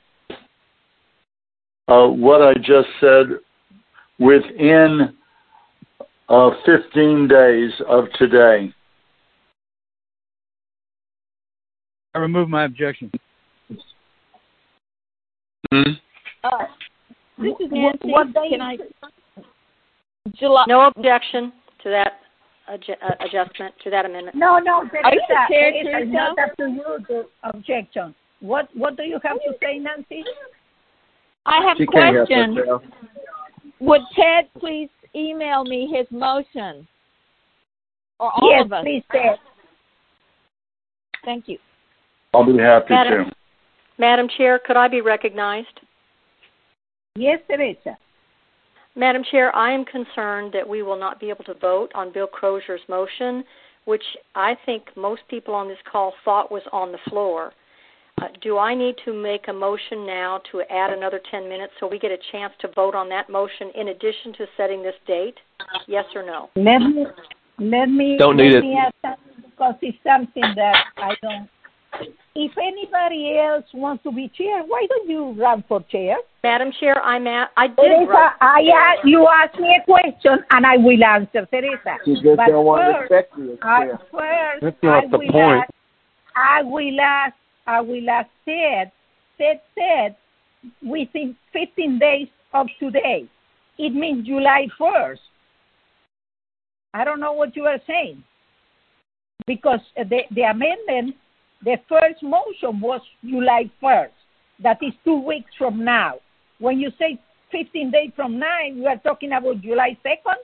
Uh, what I just said, within uh, fifteen days of today. I remove my objection. Hmm? Uh, this is What- Nancy. what day Can is I? it? July. No objection to that adju- uh, adjustment, to that amendment. No, no, Teresa, Are you the chair, Teresa, it's Teresa? not up to you to objection. What What do you have to say, Nancy? I have She a can't help question. herself. Would Ted please email me his motion? Or all Yes, of us? please, Ted. Thank you. I'll be happy Madam, to. Madam Chair, could I be recognized? Yes, Teresa. Madam Chair, I am concerned that we will not be able to vote on Bill Crozier's motion, which I think most people on this call thought was on the floor. Uh, do I need to make a motion now to add another ten minutes so we get a chance to vote on that motion in addition to setting this date? Yes or no? Let me let me Don't let need it. me add something because it's something that I don't. If anybody else wants to be chair, why don't you run for chair? Madam Chair, I'm at, I did Teresa, run. I ask, you ask me a question and I will answer, Teresa. You just But don't want to first, respect you. as I, chair. first, That's not I the will point. ask, I will ask, I will ask Ted, Ted said within fifteen days of today. It means July first. I don't know what you are saying. Because the, the amendment, the first motion was July first. That is two weeks from now. When you say fifteen days from now, you are talking about July second?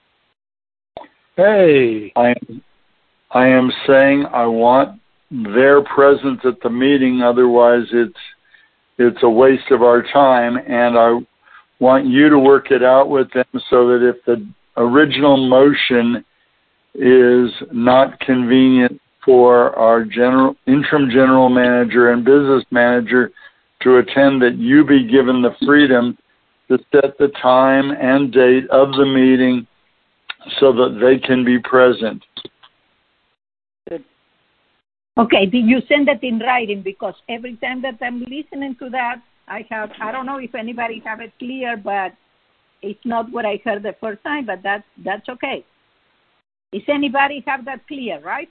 Hey. I am, I am saying I want their presence at the meeting, otherwise it's it's a waste of our time, and I want you to work it out with them so that if the original motion is not convenient for our general interim general manager and business manager to attend, that you be given the freedom to set the time and date of the meeting so that they can be present. Okay, did you send that in writing? Because every time that I'm listening to that, I have, I don't know if anybody have it clear, but it's not what I heard the first time, but that's, that's okay. Is anybody have that clear, right?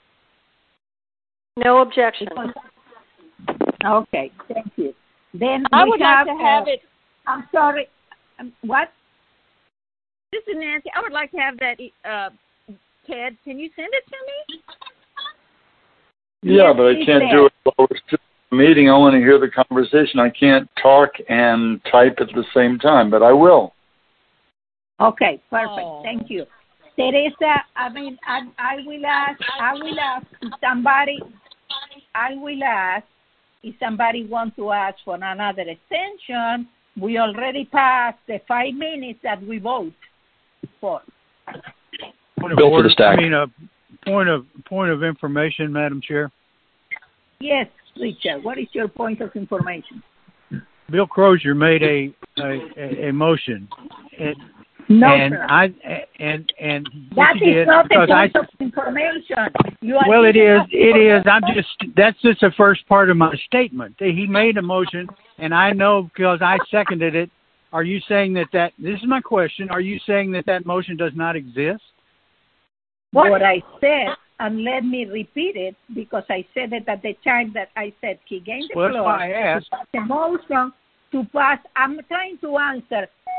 No objection. Okay, thank you. Then I we would have, like to have uh, it. I'm sorry, um, what? This is Nancy. I would like to have that. Uh, Ted, can you send it to me? Yeah, Yes, but I please, can't Ted. do it while we're still in the meeting. I want to hear the conversation. I can't talk and type at the same time, but I will. Okay, perfect. Oh. Thank you. Teresa, I mean, I, I will ask, I will ask if somebody, I will ask if somebody wants to ask for another extension. We already passed the five minutes that we vote for. Point of Bill for order. the stack. I mean, a point of point of information, Madam Chair. Yes, Richard, what is your point of information? Bill Crozier made a a, a motion, and, No, and sir. I and and That what he is did, not the because I point of information. You are well, it giving is. us It is. information. I'm just. That's just the first part of my statement. He made a motion, and I know because I seconded it. Are you saying that that? This is my question. Are you saying that that motion does not exist? What? what I said, and let me repeat it, because I said it at the time that I said he gained the Well, that's floor. why I asked. The motion to pass, I'm trying to answer.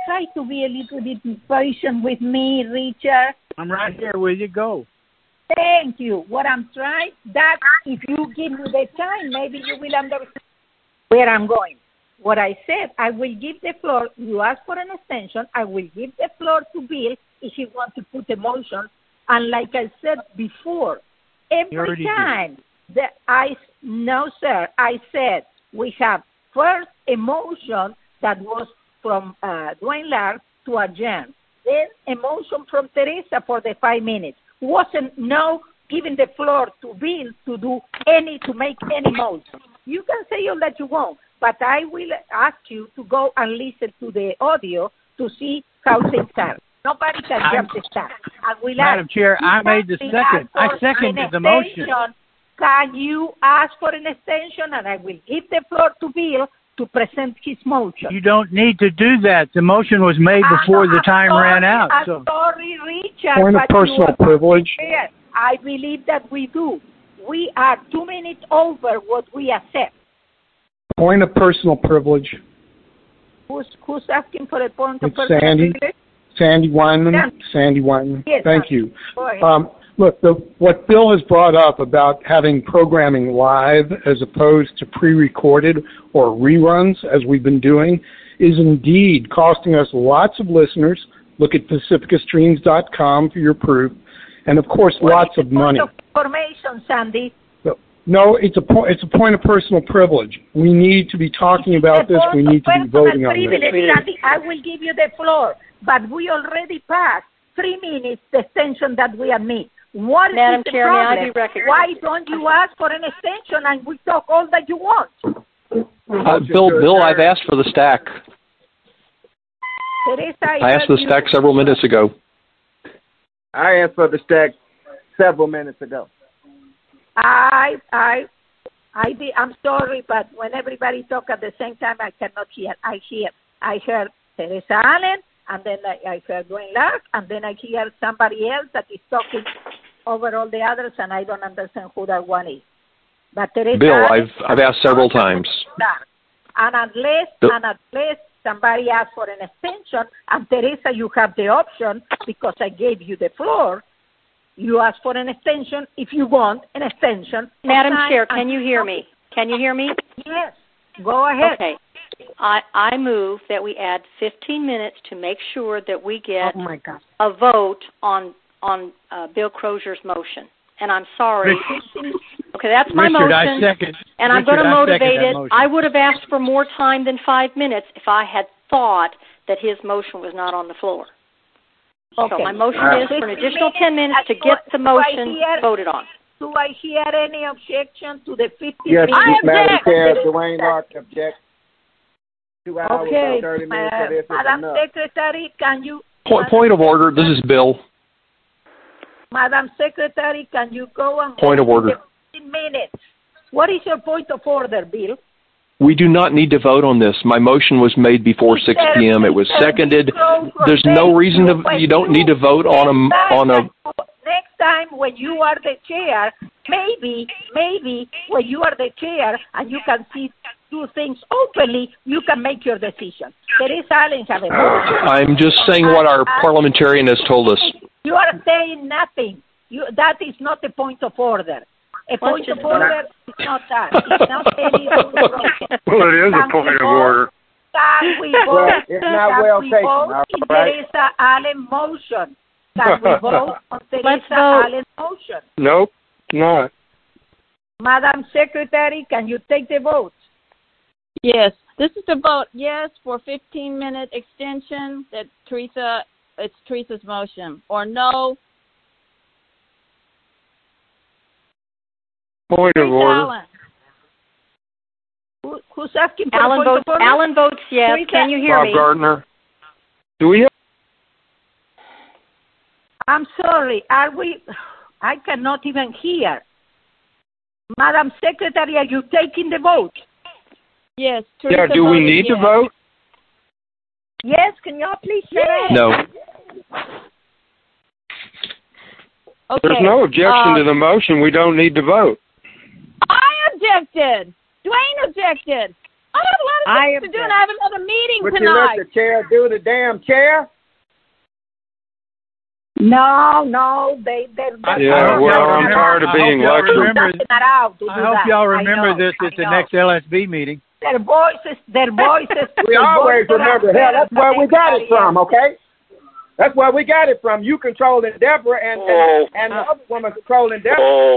try to be a little bit patient with me, Richard. I'm right here with you. Go. Thank you. What I'm trying, that if you give me the time, maybe you will understand where I'm going. What I said, I will give the floor. You ask for an extension. I will give the floor to Bill if he wants to put a motion. And like I said before, every time that I, no, sir, I said we have first a motion that was from uh, Dwayne Lark to adjourn. Then a motion from Teresa for the five minutes. Wasn't no giving the floor to Bill to do any, to make any motion. You can say all that you want, but I will ask you to go and listen to the audio to see how things are. Nobody can jump the stack. I will Madam ask, Chair, I made the second. I seconded the motion. Can you ask for an extension, and I will give the floor to Bill to present his motion. You don't need to do that. The motion was made before the time sorry, ran out. I'm so. sorry, Richard. Point of personal privilege. Yes, I believe that we do. We are two minutes over what we accept. Point of personal privilege. Who's, who's asking for a point it's of personal Sandy. privilege? Sandy Weinman. Yeah. Sandy Weinman. Yes, Thank sir. you. Go ahead. Um, look, the, what Bill has brought up about having programming live as opposed to pre-recorded or reruns, as we've been doing, is indeed costing us lots of listeners. Look at pacifica streams dot com for your proof. And, of course, what lots of money. Of information, Sandy. No, it's a point. It's a point of personal privilege. We need to be talking about this. We need to be voting on this. Sandy, I will give you the floor, but we already passed three minutes the extension that we admit. What Madam is the Chair, may I problem? be recognized? Why don't you ask for an extension and we talk all that you want? Uh, Bill, Bill, I've asked for the stack. Teresa, I, I asked for the you. stack several minutes ago. I asked for the stack several minutes ago. I, I, I be, I'm sorry, but when everybody talk at the same time, I cannot hear. I hear, I heard Teresa Allen, and then I, I heard Dwayne Lark, and then I hear somebody else that is talking over all the others, and I don't understand who that one is. But Teresa Bill, Allen, I've I've asked several times. And unless, Bill. and unless somebody asks for an extension, and Teresa, you have the option because I gave you the floor. You ask for an extension if you want an extension. Madam Chair, can you hear me? Can you hear me? Yes. Go ahead. Okay. I, I move that we add fifteen minutes to make sure that we get oh my God. a vote on on uh, Bill Crozier's motion. And I'm sorry. Okay, that's my Richard, motion. I second. And I'm Richard, going to I motivate second it. that motion. I would have asked for more time than five minutes if I had thought that his motion was not on the floor. Okay. So my motion Uh, is for an additional ten minutes to get the motion voted on. Do I hear any objection to the fifteen Yes, minutes? Madam Chair, Dwayne Lark objects. Two hours Okay, and thirty minutes uh, of this is Madam enough. Secretary, can you... Point, point of order. This is Bill. Madam Secretary, can you go and... Point of order. fifteen minutes. What is your point of order, Bill? We do not need to vote on this. My motion was made before six p.m. It was seconded. There's no reason to. You don't need to vote on a on a. Next time when you are the chair, maybe, maybe when you are the chair and you can see do things openly, you can make your decision. Teresa Allen have a motion. I'm just saying what our parliamentarian has told us. You are saying nothing. You, that is not the point of order. A point of order is not that. It's not any Well, it is a point of order. Can we vote? Well, it's not can well we taken, vote all in right? Teresa Allen motion? Can we vote on Teresa vote. Allen motion? Nope, not. Madam Secretary, can you take the vote? Yes, this is to vote yes for fifteen minute extension. That Teresa, it's Teresa's motion, or no. Point of order. Allen. Who, who's asking for Alan a point votes. of order? Alan votes yes. Teresa? Can you hear Bob me? Gardner. Do we have I'm sorry. Are we? I cannot even hear. Madam Secretary, are you taking the vote? Yes, Yeah, Teresa do we voted need yes. to vote? Yes. Can you please say? No. Okay. There's no objection uh, to the motion. We don't need to vote. I objected. Dwayne objected. I have a lot of things to do, and I have another meeting Would tonight. you let the chair do the damn chair? No, no, they, they, they Yeah, well, I'm tired of being lectured. I hope y'all remember this at the next L S B meeting. Their voices, their voices. We their always voices remember are hell. better That's where than we got it everybody from, else. okay? That's where we got it from. You controlling Deborah and Oh. and, and the other woman controlling Deborah. Oh.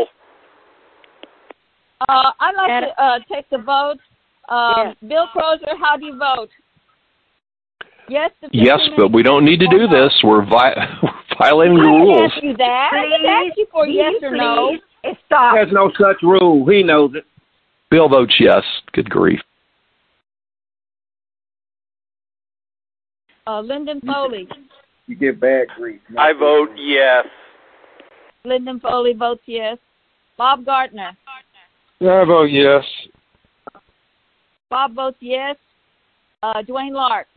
Uh, I'd like to uh, take the vote. Um, Yes. Bill Crozer, how do you vote? Yes. to Yes, fifteen but we don't need to do this. We're, vi- we're violating the I didn't rules. ask you that. I just asked you for yes or no. Please stop. There's no such rule. He knows it. Bill votes yes. Good grief. Uh, Lyndon Foley. You get bad grief. I vote yes. Lyndon Foley votes yes. Bob Gardner. Yeah, I vote yes. Bob votes yes. Uh, Dwayne Lark.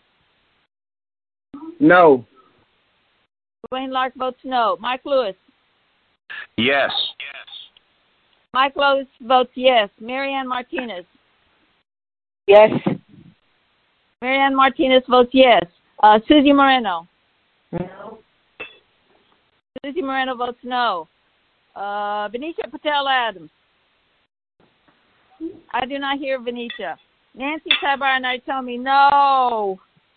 No. Dwayne Lark votes no. Mike Lewis. Yes. Mike Lewis votes yes. Marianne Martinez. Yes. Marianne Martinez votes yes. Uh, Susie Moreno. No. Susie Moreno votes no. Uh, Venetia Patel Adams. I do not hear Venetia. Nancy Tabar and I tell me no.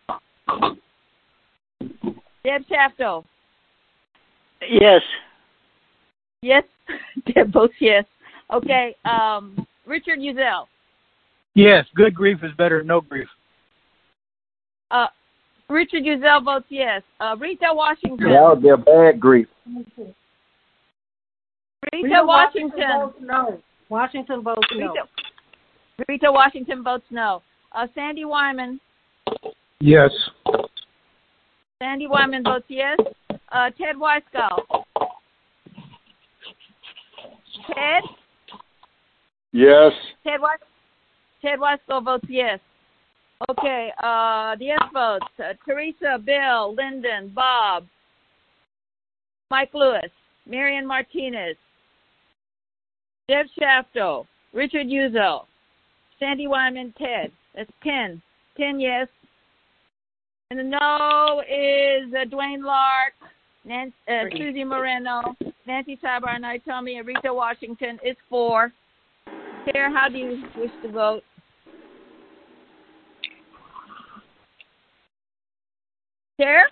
Deb Shafto. Yes. Yes. Deb votes yes. Okay. Um, Richard Uzel. Yes, good grief is better than no grief. Uh, Richard Uzel votes yes. Uh, Rita Washington. That would be a bad grief. Rita, Rita Washington. Washington votes no. Washington votes no. Rita, Rita Washington votes no. Uh, Sandy Wyman. Yes. Sandy Wyman votes yes. Uh, Ted Weisgall. Ted? Yes. Ted Weis- Ted Weisgall votes yes. Okay, uh, the yes votes. Uh, Teresa, Bill, Lyndon, Bob, Mike Lewis, Marian Martinez, Deb Shafto, Richard Uzel, Sandy Wyman, Ted. That's ten. Ten yes. And the no is uh, Dwayne Lark, Nancy, uh, Susie Moreno, Nancy Sabar, and I tell me Rita Washington is four. Chair, how do you wish to vote? Chair?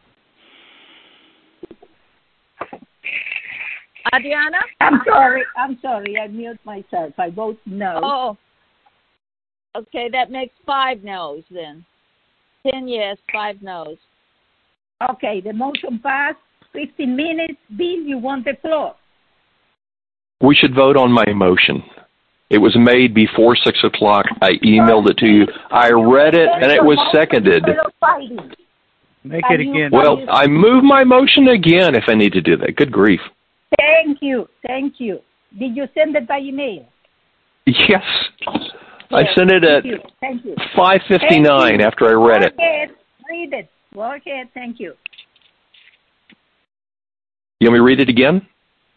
Adriana? I'm sorry. I'm sorry. I mute myself. I vote no. Oh. Okay, that makes five no's then. Ten yes, five no's. Okay, the motion passed. Fifteen minutes. Bill, you want the floor? We should vote on my motion. It was made before six o'clock. I emailed it to you. I read it, and it was seconded. Make it again. Well, I move my motion again if I need to do that. Good grief. Thank you. Thank you. Did you send it by email? Yes. I sent it at Thank you. Thank you. five fifty-nine after I read it. Go ahead. Read it. Go ahead. Thank you. You want me to read it again?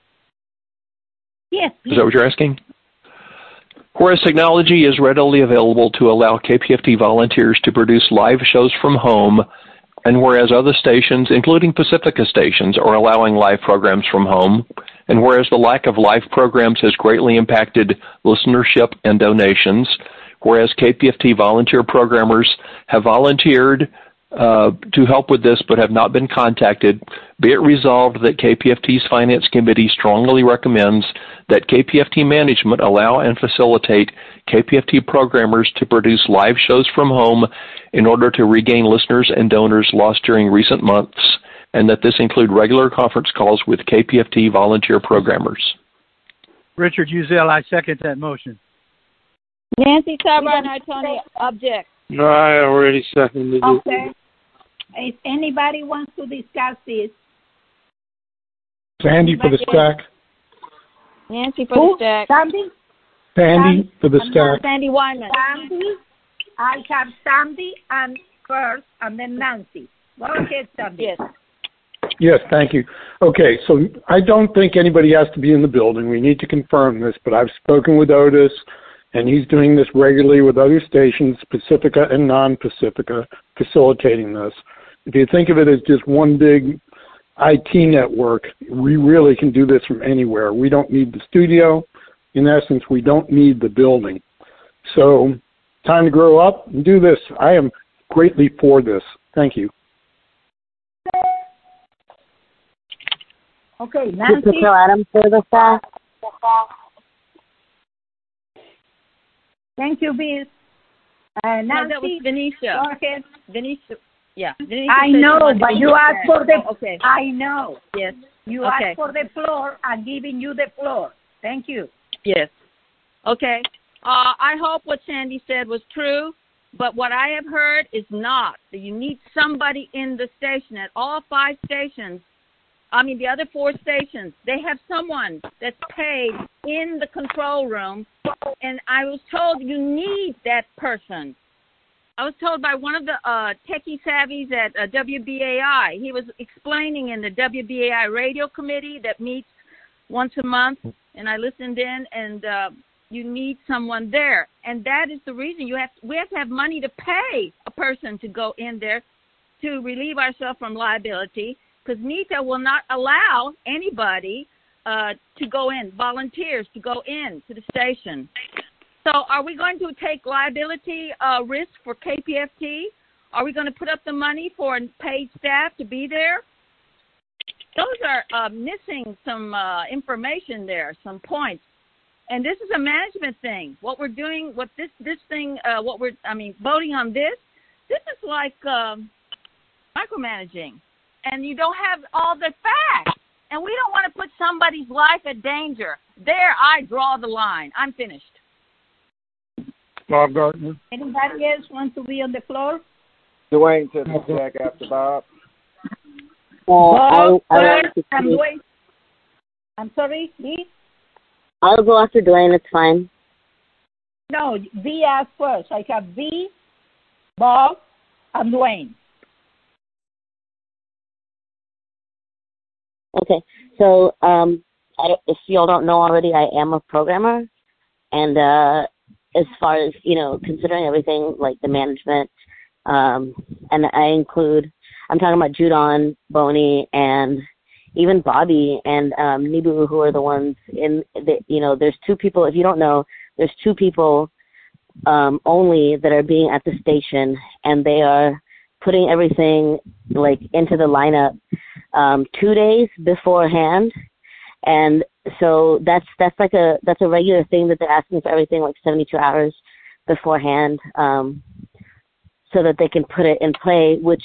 Yes, please. Is that what you're asking? Whereas technology is readily available to allow K P F T volunteers to produce live shows from home, and whereas other stations, including Pacifica stations, are allowing live programs from home, and whereas the lack of live programs has greatly impacted listenership and donations, whereas K P F T volunteer programmers have volunteered uh, to help with this but have not been contacted, be it resolved that K P F T's Finance Committee strongly recommends that K P F T management allow and facilitate K P F T programmers to produce live shows from home in order to regain listeners and donors lost during recent months, and that this include regular conference calls with K P F T volunteer programmers. Richard Uzel, I second that motion. Nancy Sabar and I, Tony, object. No, I already seconded it. Okay. If anybody wants to discuss this. Sandy for the stack. Nancy for Who? the stack. Sandy? Sandy for the I'm stack. Sandy Wyman. Sandy. I have Sandy and first, and then Nancy. Go ahead, Sandy. Yes. Yes, thank you. Okay, so I don't think anybody has to be in the building. We need to confirm this, but I've spoken with Otis. And he's doing this regularly with other stations, Pacifica and non-Pacifica, facilitating this. If you think of it as just one big I T network, we really can do this from anywhere. We don't need the studio. In essence, we don't need the building. So time to grow up and do this. I am greatly for this. Thank you. Okay, Nancy. This is Adam for the staff. Thank you, Bill. Uh, Nancy, no, that was Venetia. Go ahead. Venetia. Yeah. Venetia I know, but you asked for the. Oh, okay. I know. Yes. You okay. asked for the floor. I'm giving you the floor. Thank you. Yes. Okay. Uh, I hope what Sandy said was true, but what I have heard is not. You need somebody in the station at all five stations. I mean, the other four stations, they have someone that's paid in the control room, and I was told you need that person. I was told by one of the uh, techie savvies at uh, W B A I. He was explaining in the W B A I radio committee that meets once a month, and I listened in, and uh, you need someone there. And that is the reason you have we have to have money to pay a person to go in there to relieve ourselves from liability, because NETA will not allow anybody uh, to go in, volunteers to go in to the station. So are we going to take liability uh, risk for K P F T? Are we going to put up the money for paid staff to be there? Those are uh, missing some uh, information there, some points. And this is a management thing. What we're doing, what this this thing, uh, what we're, I mean, voting on this, this is like um, micromanaging. And you don't have all the facts. And we don't want to put somebody's life at danger. There, I draw the line. I'm finished. Bob Gardner. Anybody else want to be on the floor? Dwayne said the check after Bob. Uh, Bob, I, I I'm Dwayne. I'm sorry, V? I'll go after Dwayne. It's fine. No, V asked first. I have V, Bob, and Dwayne. Okay, so um, I, if y'all don't know already, I am a programmer, and uh, as far as, you know, considering everything like the management, um, and I include, I'm talking about Judon, Boney, and even Bobby and um, Nibu, who are the ones in, the, you know, there's two people, if you don't know, there's two people um, only that are being at the station, and they are putting everything like into the lineup um, two days beforehand. And so that's that's like a that's a regular thing that they're asking for everything like seventy-two hours beforehand, um, so that they can put it in play. Which,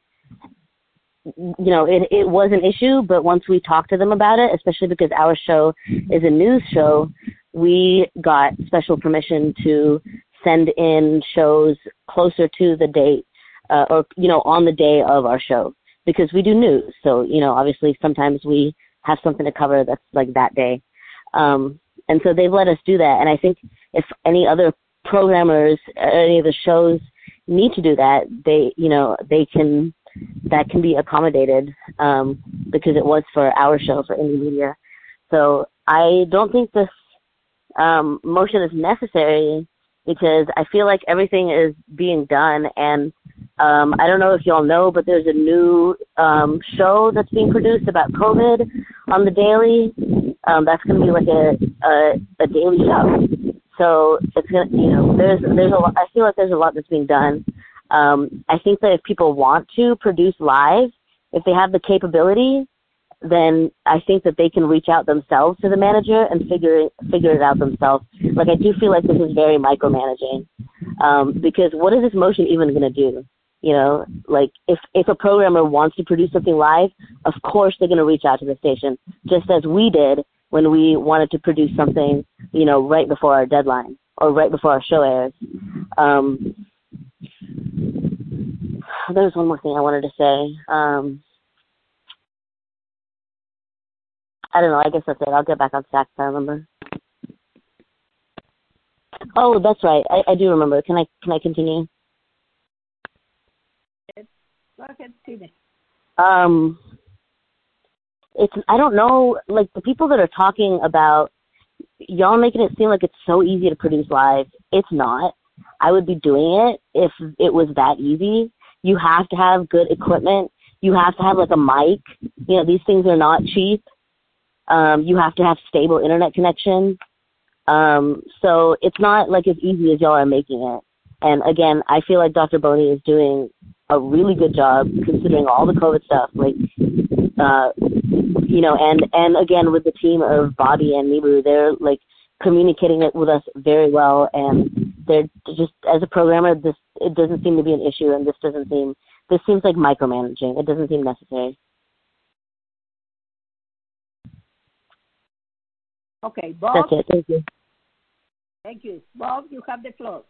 you know, it it was an issue, but once we talked to them about it, especially because our show is a news show, we got special permission to send in shows closer to the date, uh, or you know, on the day of our show, because we do news. So you know, obviously sometimes we have something to cover that's like that day. Um, and so they've let us do that. And I think if any other programmers, any of the shows need to do that, they, you know, they can, that can be accommodated, um, because it was for our show, for Indie Media. So I don't think this um, motion is necessary, because I feel like everything is being done. And um, I don't know if y'all know, but there's a new um, show that's being produced about COVID on the Daily. Um, that's going to be like a, a a daily show. So it's gonna, you know, there's there's a lot. I feel like there's a lot that's being done. Um, I think that if people want to produce live, if they have the capability, then I think that they can reach out themselves to the manager and figure figure it out themselves. Like, I do feel like this is very micromanaging, um, because what is this motion even going to do? You know, like if if a programmer wants to produce something live, of course they're going to reach out to the station, just as we did when we wanted to produce something, you know, right before our deadline or right before our show airs. Um, there was one more thing I wanted to say. Um, I don't know. I guess that's it. I'll get back on stack if I remember. Oh, that's right. I, I do remember. Can I can I continue? Go ahead, Steven. Um, it's I don't know. Like the people that are talking about, y'all making it seem like it's so easy to produce live. It's not. I would be doing it if it was that easy. You have to have good equipment. You have to have like a mic. You know, these things are not cheap. Um, you have to have stable internet connection. Um, so it's not like as easy as y'all are making it. And again, I feel like Doctor Boney is doing a really good job considering all the COVID stuff. Like, uh, you know, and, and again, with the team of Bobby and Nibu, they're like communicating it with us very well. And they're just, as a programmer, this, it doesn't seem to be an issue. And this doesn't seem, this seems like micromanaging. It doesn't seem necessary. Okay, Bob. That's it. Thank you. Thank you. Bob, you have the floor.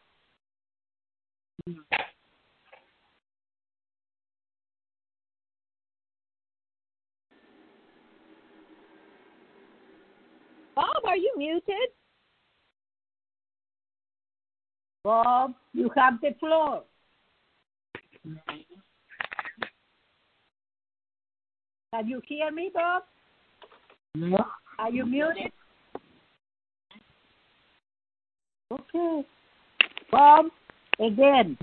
Bob, are you muted? Bob, you have the floor. Can you hear me, Bob? No. Are you muted? Okay. Bob, again.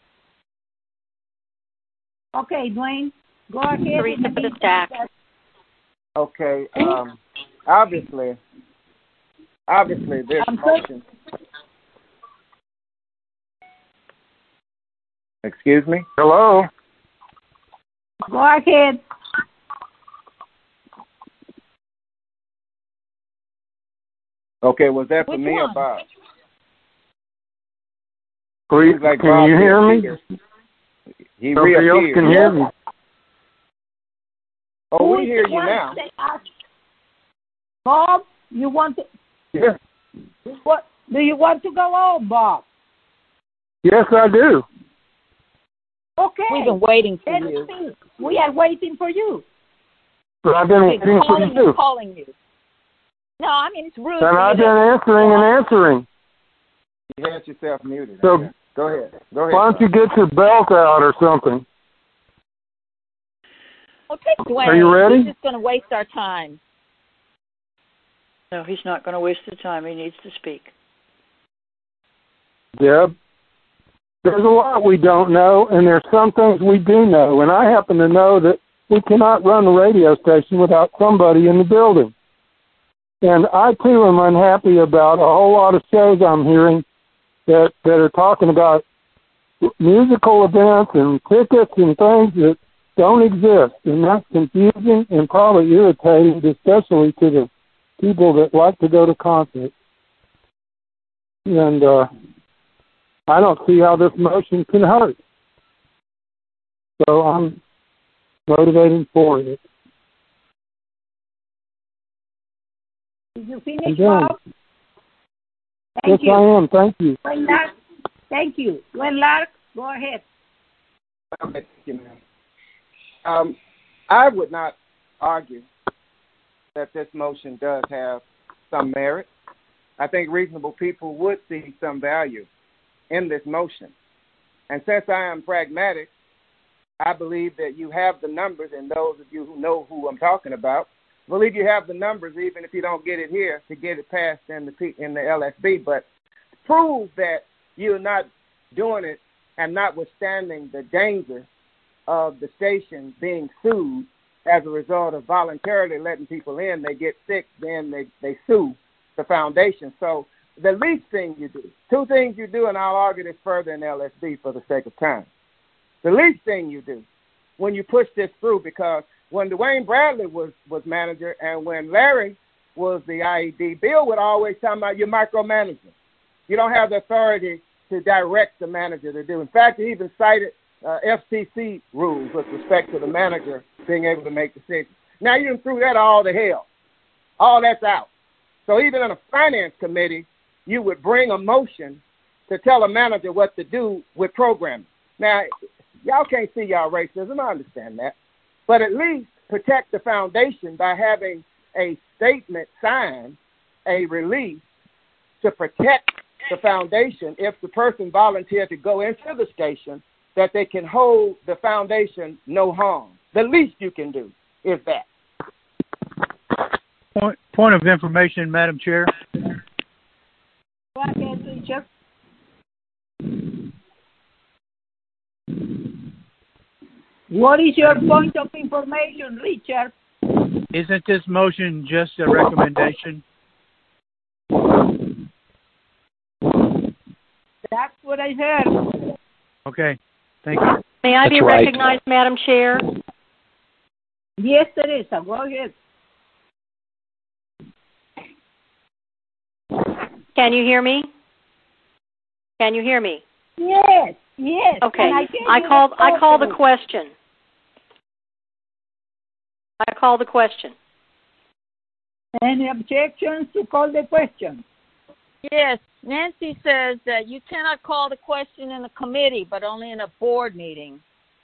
Okay, Dwayne, go ahead. Teresa for the stack. Okay. Um, obviously, obviously, this motion. Excuse me? Hello? Go ahead. Okay, was that for Which me one? or Bob? Please, like can Bob you hear me? reappeared. He Somebody else reappeared. can hear me. Oh, Who we is hear the you one now. that asked? Bob, you want to? Yes. What do you want to go on, Bob? Yes, I do. Okay. We've been waiting for Then you. speak. We are waiting for you. But I've been We've been waiting for calling you. you, calling you. No, I mean, it's rude. And for I've you been to- answering and answering. You had yourself muted. So Okay. Go ahead. Go ahead. why don't you get your belt out or something? Well, take Dwayne. Are you ready? He's just going to waste our time. No, he's not going to waste the time. He needs to speak. Deb, there's a lot we don't know, and there's some things we do know. And I happen to know that we cannot run a radio station without somebody in the building. And I, too, am unhappy about a whole lot of shows I'm hearing that, that are talking about musical events and tickets and things that don't exist. And that's confusing and probably irritating, especially to the people that like to go to concerts. And uh, I don't see how this motion can hurt. So I'm voting for it. Did you finish, I'm done. Bob? Thank yes, you. I am. Thank you. Dwayne Lark, thank you. Dwayne Lark, go ahead. Okay, thank you, ma'am. Um, I would not argue that this motion does have some merit. I think reasonable people would see some value in this motion. And since I am pragmatic, I believe that you have the numbers, and those of you who know who I'm talking about, I believe you have the numbers, even if you don't get it here, to get it passed in the P, in the L S B. But prove that you're not doing it and notwithstanding the danger of the station being sued as a result of voluntarily letting people in. They get sick, then they, they sue the foundation. So the least thing you do, two things you do, and I'll argue this further in L S B for the sake of time. The least thing you do when you push this through, because when Dwayne Bradley was, was manager and when Larry was the I E D, Bill would always talk about your micromanaging. You don't have the authority to direct the manager to do. In fact, he even cited uh, F C C rules with respect to the manager being able to make decisions. Now you done threw that all to hell. All that's out. So even in a finance committee, you would bring a motion to tell a manager what to do with programming. Now, y'all can't see y'all racism. I understand that. But at least protect the foundation by having a statement signed, a release to protect the foundation if the person volunteered to go into the station, that they can hold the foundation no harm. The least you can do is that. Point point of information, Madam Chair. Go ahead, Richard. What is your point of information, Richard? Isn't this motion just a recommendation? That's what I heard. Okay, thank you. May I That's be right. recognized, Madam Chair? Yes, Teresa, go ahead. Can you hear me? Can you hear me? Yes, yes. Okay. And I, can't I hear called I called the properly. question. I call the question. Any objections to call the question? Yes, Nancy says that you cannot call the question in a committee, but only in a board meeting.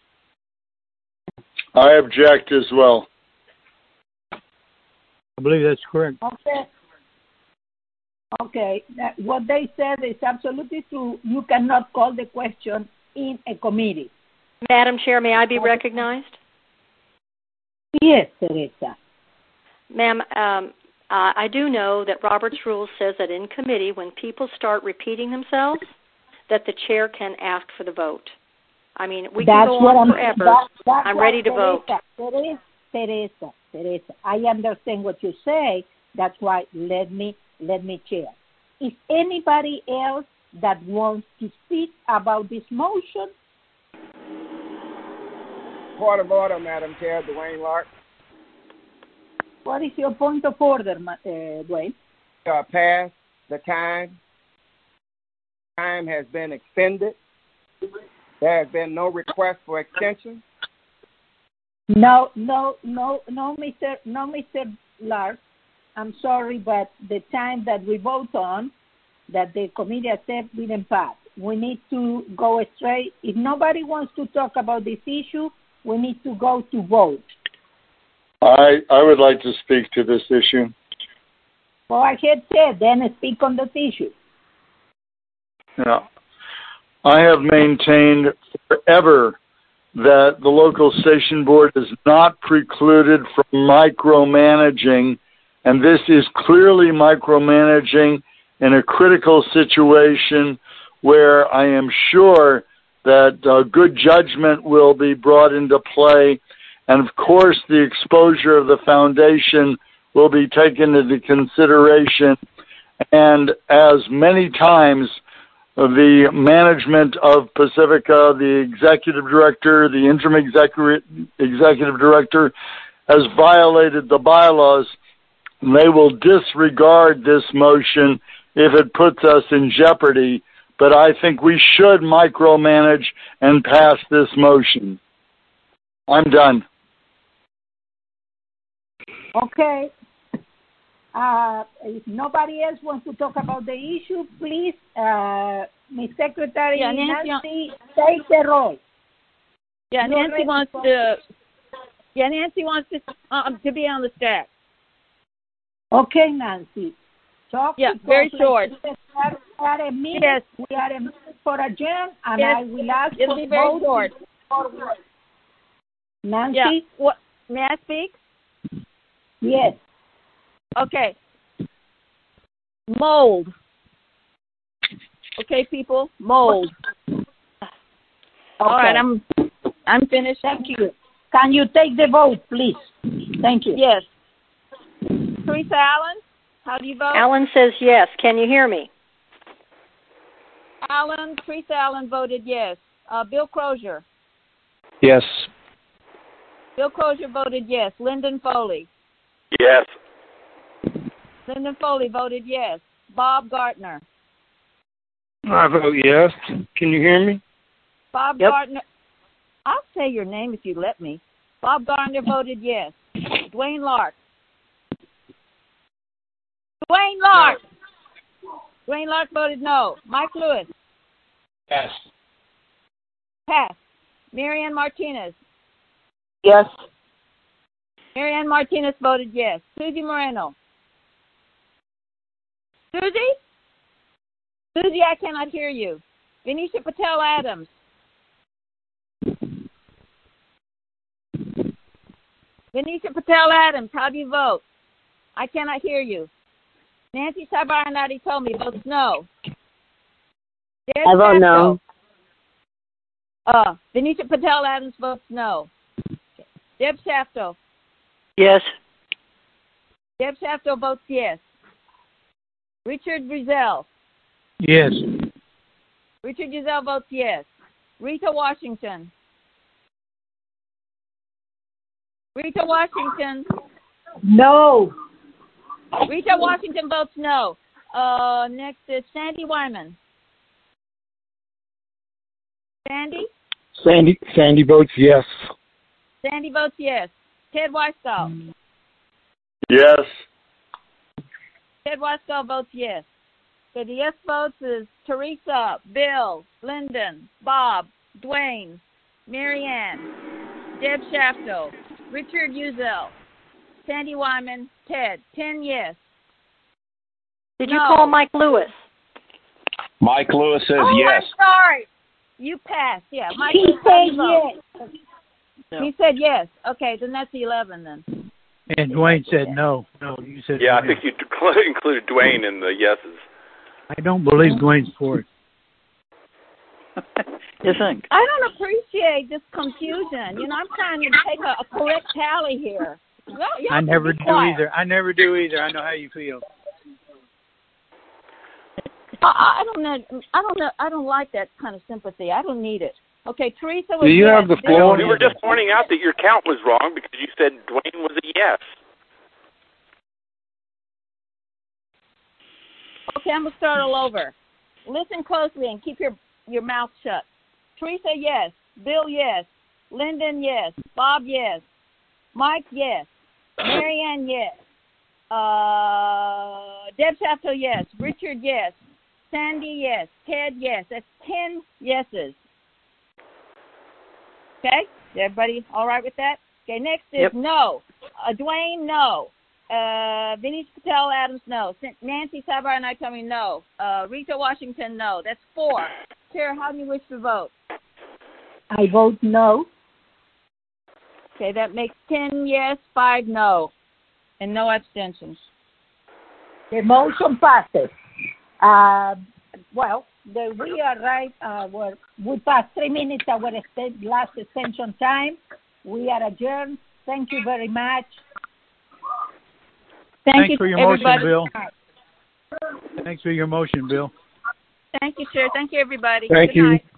I object as well. I believe that's correct. Okay. Okay. That- What they said is absolutely true. You cannot call the question in a committee. Madam Chair, may I be recognized? Yes, Teresa. Ma'am, um, uh, I do know that Robert's Rules says that in committee, when people start repeating themselves, that the chair can ask for the vote. I mean, we That's can go what on I'm, forever. that- that's I'm what ready to vote. Teresa, Teresa, Teresa, Teresa, I understand what you say. That's why let me let me chair. Is anybody else that wants to speak about this motion? Point of order, Madam Chair, Dwayne Lark. What is your point of order, ma- uh, Dwayne? Uh, past the time. Time has been extended. There has been no request for extension. No, no, no, no, Mister No, Mister Lark. I'm sorry, but the time that we vote on, that the committee accept, didn't pass. We need to go straight. If nobody wants to talk about this issue, we need to go to vote. I I would like to speak to this issue. Go ahead, Ted, then speak on this issue. Yeah. I have maintained forever that the local station board is not precluded from micromanaging, and this is clearly micromanaging in a critical situation where I am sure that uh, good judgment will be brought into play, and of course the exposure of the foundation will be taken into consideration, and as many times the management of Pacifica, the executive director, the interim executive executive director, has violated the bylaws, they will disregard this motion if it puts us in jeopardy. But I think we should micromanage and pass this motion. I'm done. Okay. Uh, if nobody else wants to talk about the issue, please, uh, Miz Secretary Yeah, Nancy, Nancy, take the roll. Yeah, You're Nancy ready wants for- to. Yeah, Nancy wants to um, to be on the stack. Okay, Nancy. Talk Yeah, because very like short. you said, We are, we are a minute. Yes. We are a minute for adjourn, and Yes, I will ask it'll for be very vote short. forward. Nancy? Yeah. What? May I speak? Yes. Okay. Mold. Okay, people. Mold. All right, I'm I'm finished. Thank you. Can you take the vote, please? Thank you. Yes. Teresa Allen, how do you vote? Alan says yes. Can you hear me? Allen, Teresa Allen voted yes. Uh, Bill Crozier. Yes. Bill Crozier voted yes. Lyndon Foley. Yes. Lyndon Foley voted yes. Bob Gartner. I vote yes. Can you hear me? Bob Yep. Gardner. I'll say your name if you let me. Bob Gardner voted yes. Dwayne Lark. Dwayne Lark. No. Dwayne Lark voted no. Mike Lewis. Yes. Pass. Marianne Martinez. Yes. Marianne Martinez voted yes. Susie Moreno. Susie? Susie, I cannot hear you. Venetia Patel Adams. Venetia Patel Adams, how do you vote? I cannot hear you. Nancy Tabarnati told me votes no. Deb I vote Shafto. no. Uh, Venetia Patel Adams votes no. Deb Shafto. Yes. Deb Shafto votes yes. Richard Rizal. Yes. Richard Rizal votes yes. Rita Washington. Rita Washington. No. Rita Washington votes no. Uh, next is Sandy Wyman. Sandy? Sandy Sandy votes yes. Sandy votes yes. Ted Weisskopf. Yes. Ted Weisskopf votes yes. Okay, the yes votes is Teresa, Bill, Lyndon, Bob, Dwayne, Marianne, Deb Shafto, Richard Uzel, Sandy Wyman, Ted. Ten yes. Did you No. call Mike Lewis? Mike Lewis says oh, yes. I'm sorry. You passed. Yeah, Mike. He Lewis, how do you said vote? yes. No. He said yes. Okay, then that's the eleven then. And Dwayne said no. No, you said Yeah, no. I think you included Dwayne in the yeses. I don't believe Dwayne's for it. You think? I don't appreciate this confusion. You know, I'm trying to take a, a correct tally here. Well, y'all I can never be do quiet. either. I never do either. I know how you feel. I, I don't know. I don't know. I don't like that kind of sympathy. I don't need it. Okay, Teresa was Do you yes. have the Bill- floor? We were just pointing out that your count was wrong because you said Dwayne was a yes. Okay, I'm gonna start all over. Listen closely and keep your your mouth shut. Teresa, yes. Bill, yes. Lyndon, yes. Bob, yes. Mike, yes. Marianne, yes. Uh, Deb Shafto, yes. Richard, yes. Sandy, yes. Ted, yes. That's ten yeses. Okay? Is everybody all right with that? Okay, next is Yep. no. Uh, Dwayne, no. Uh, Venetia Patel Adams, no. Nancy Sabar and I coming, no. Uh, Rita Washington, no. That's four. Tara, how do you wish to vote? I vote no. Okay, that makes ten yes, five no, and no abstentions. The motion passes. Uh, well, the, we are right. Uh, we're, we passed three minutes our ext- last extension time. We are adjourned. Thank you very much. Thank Thanks you, for your everybody. motion, Bill. Thanks for your motion, Bill. Thank you, sir. Thank you, everybody. Thank Good you. night.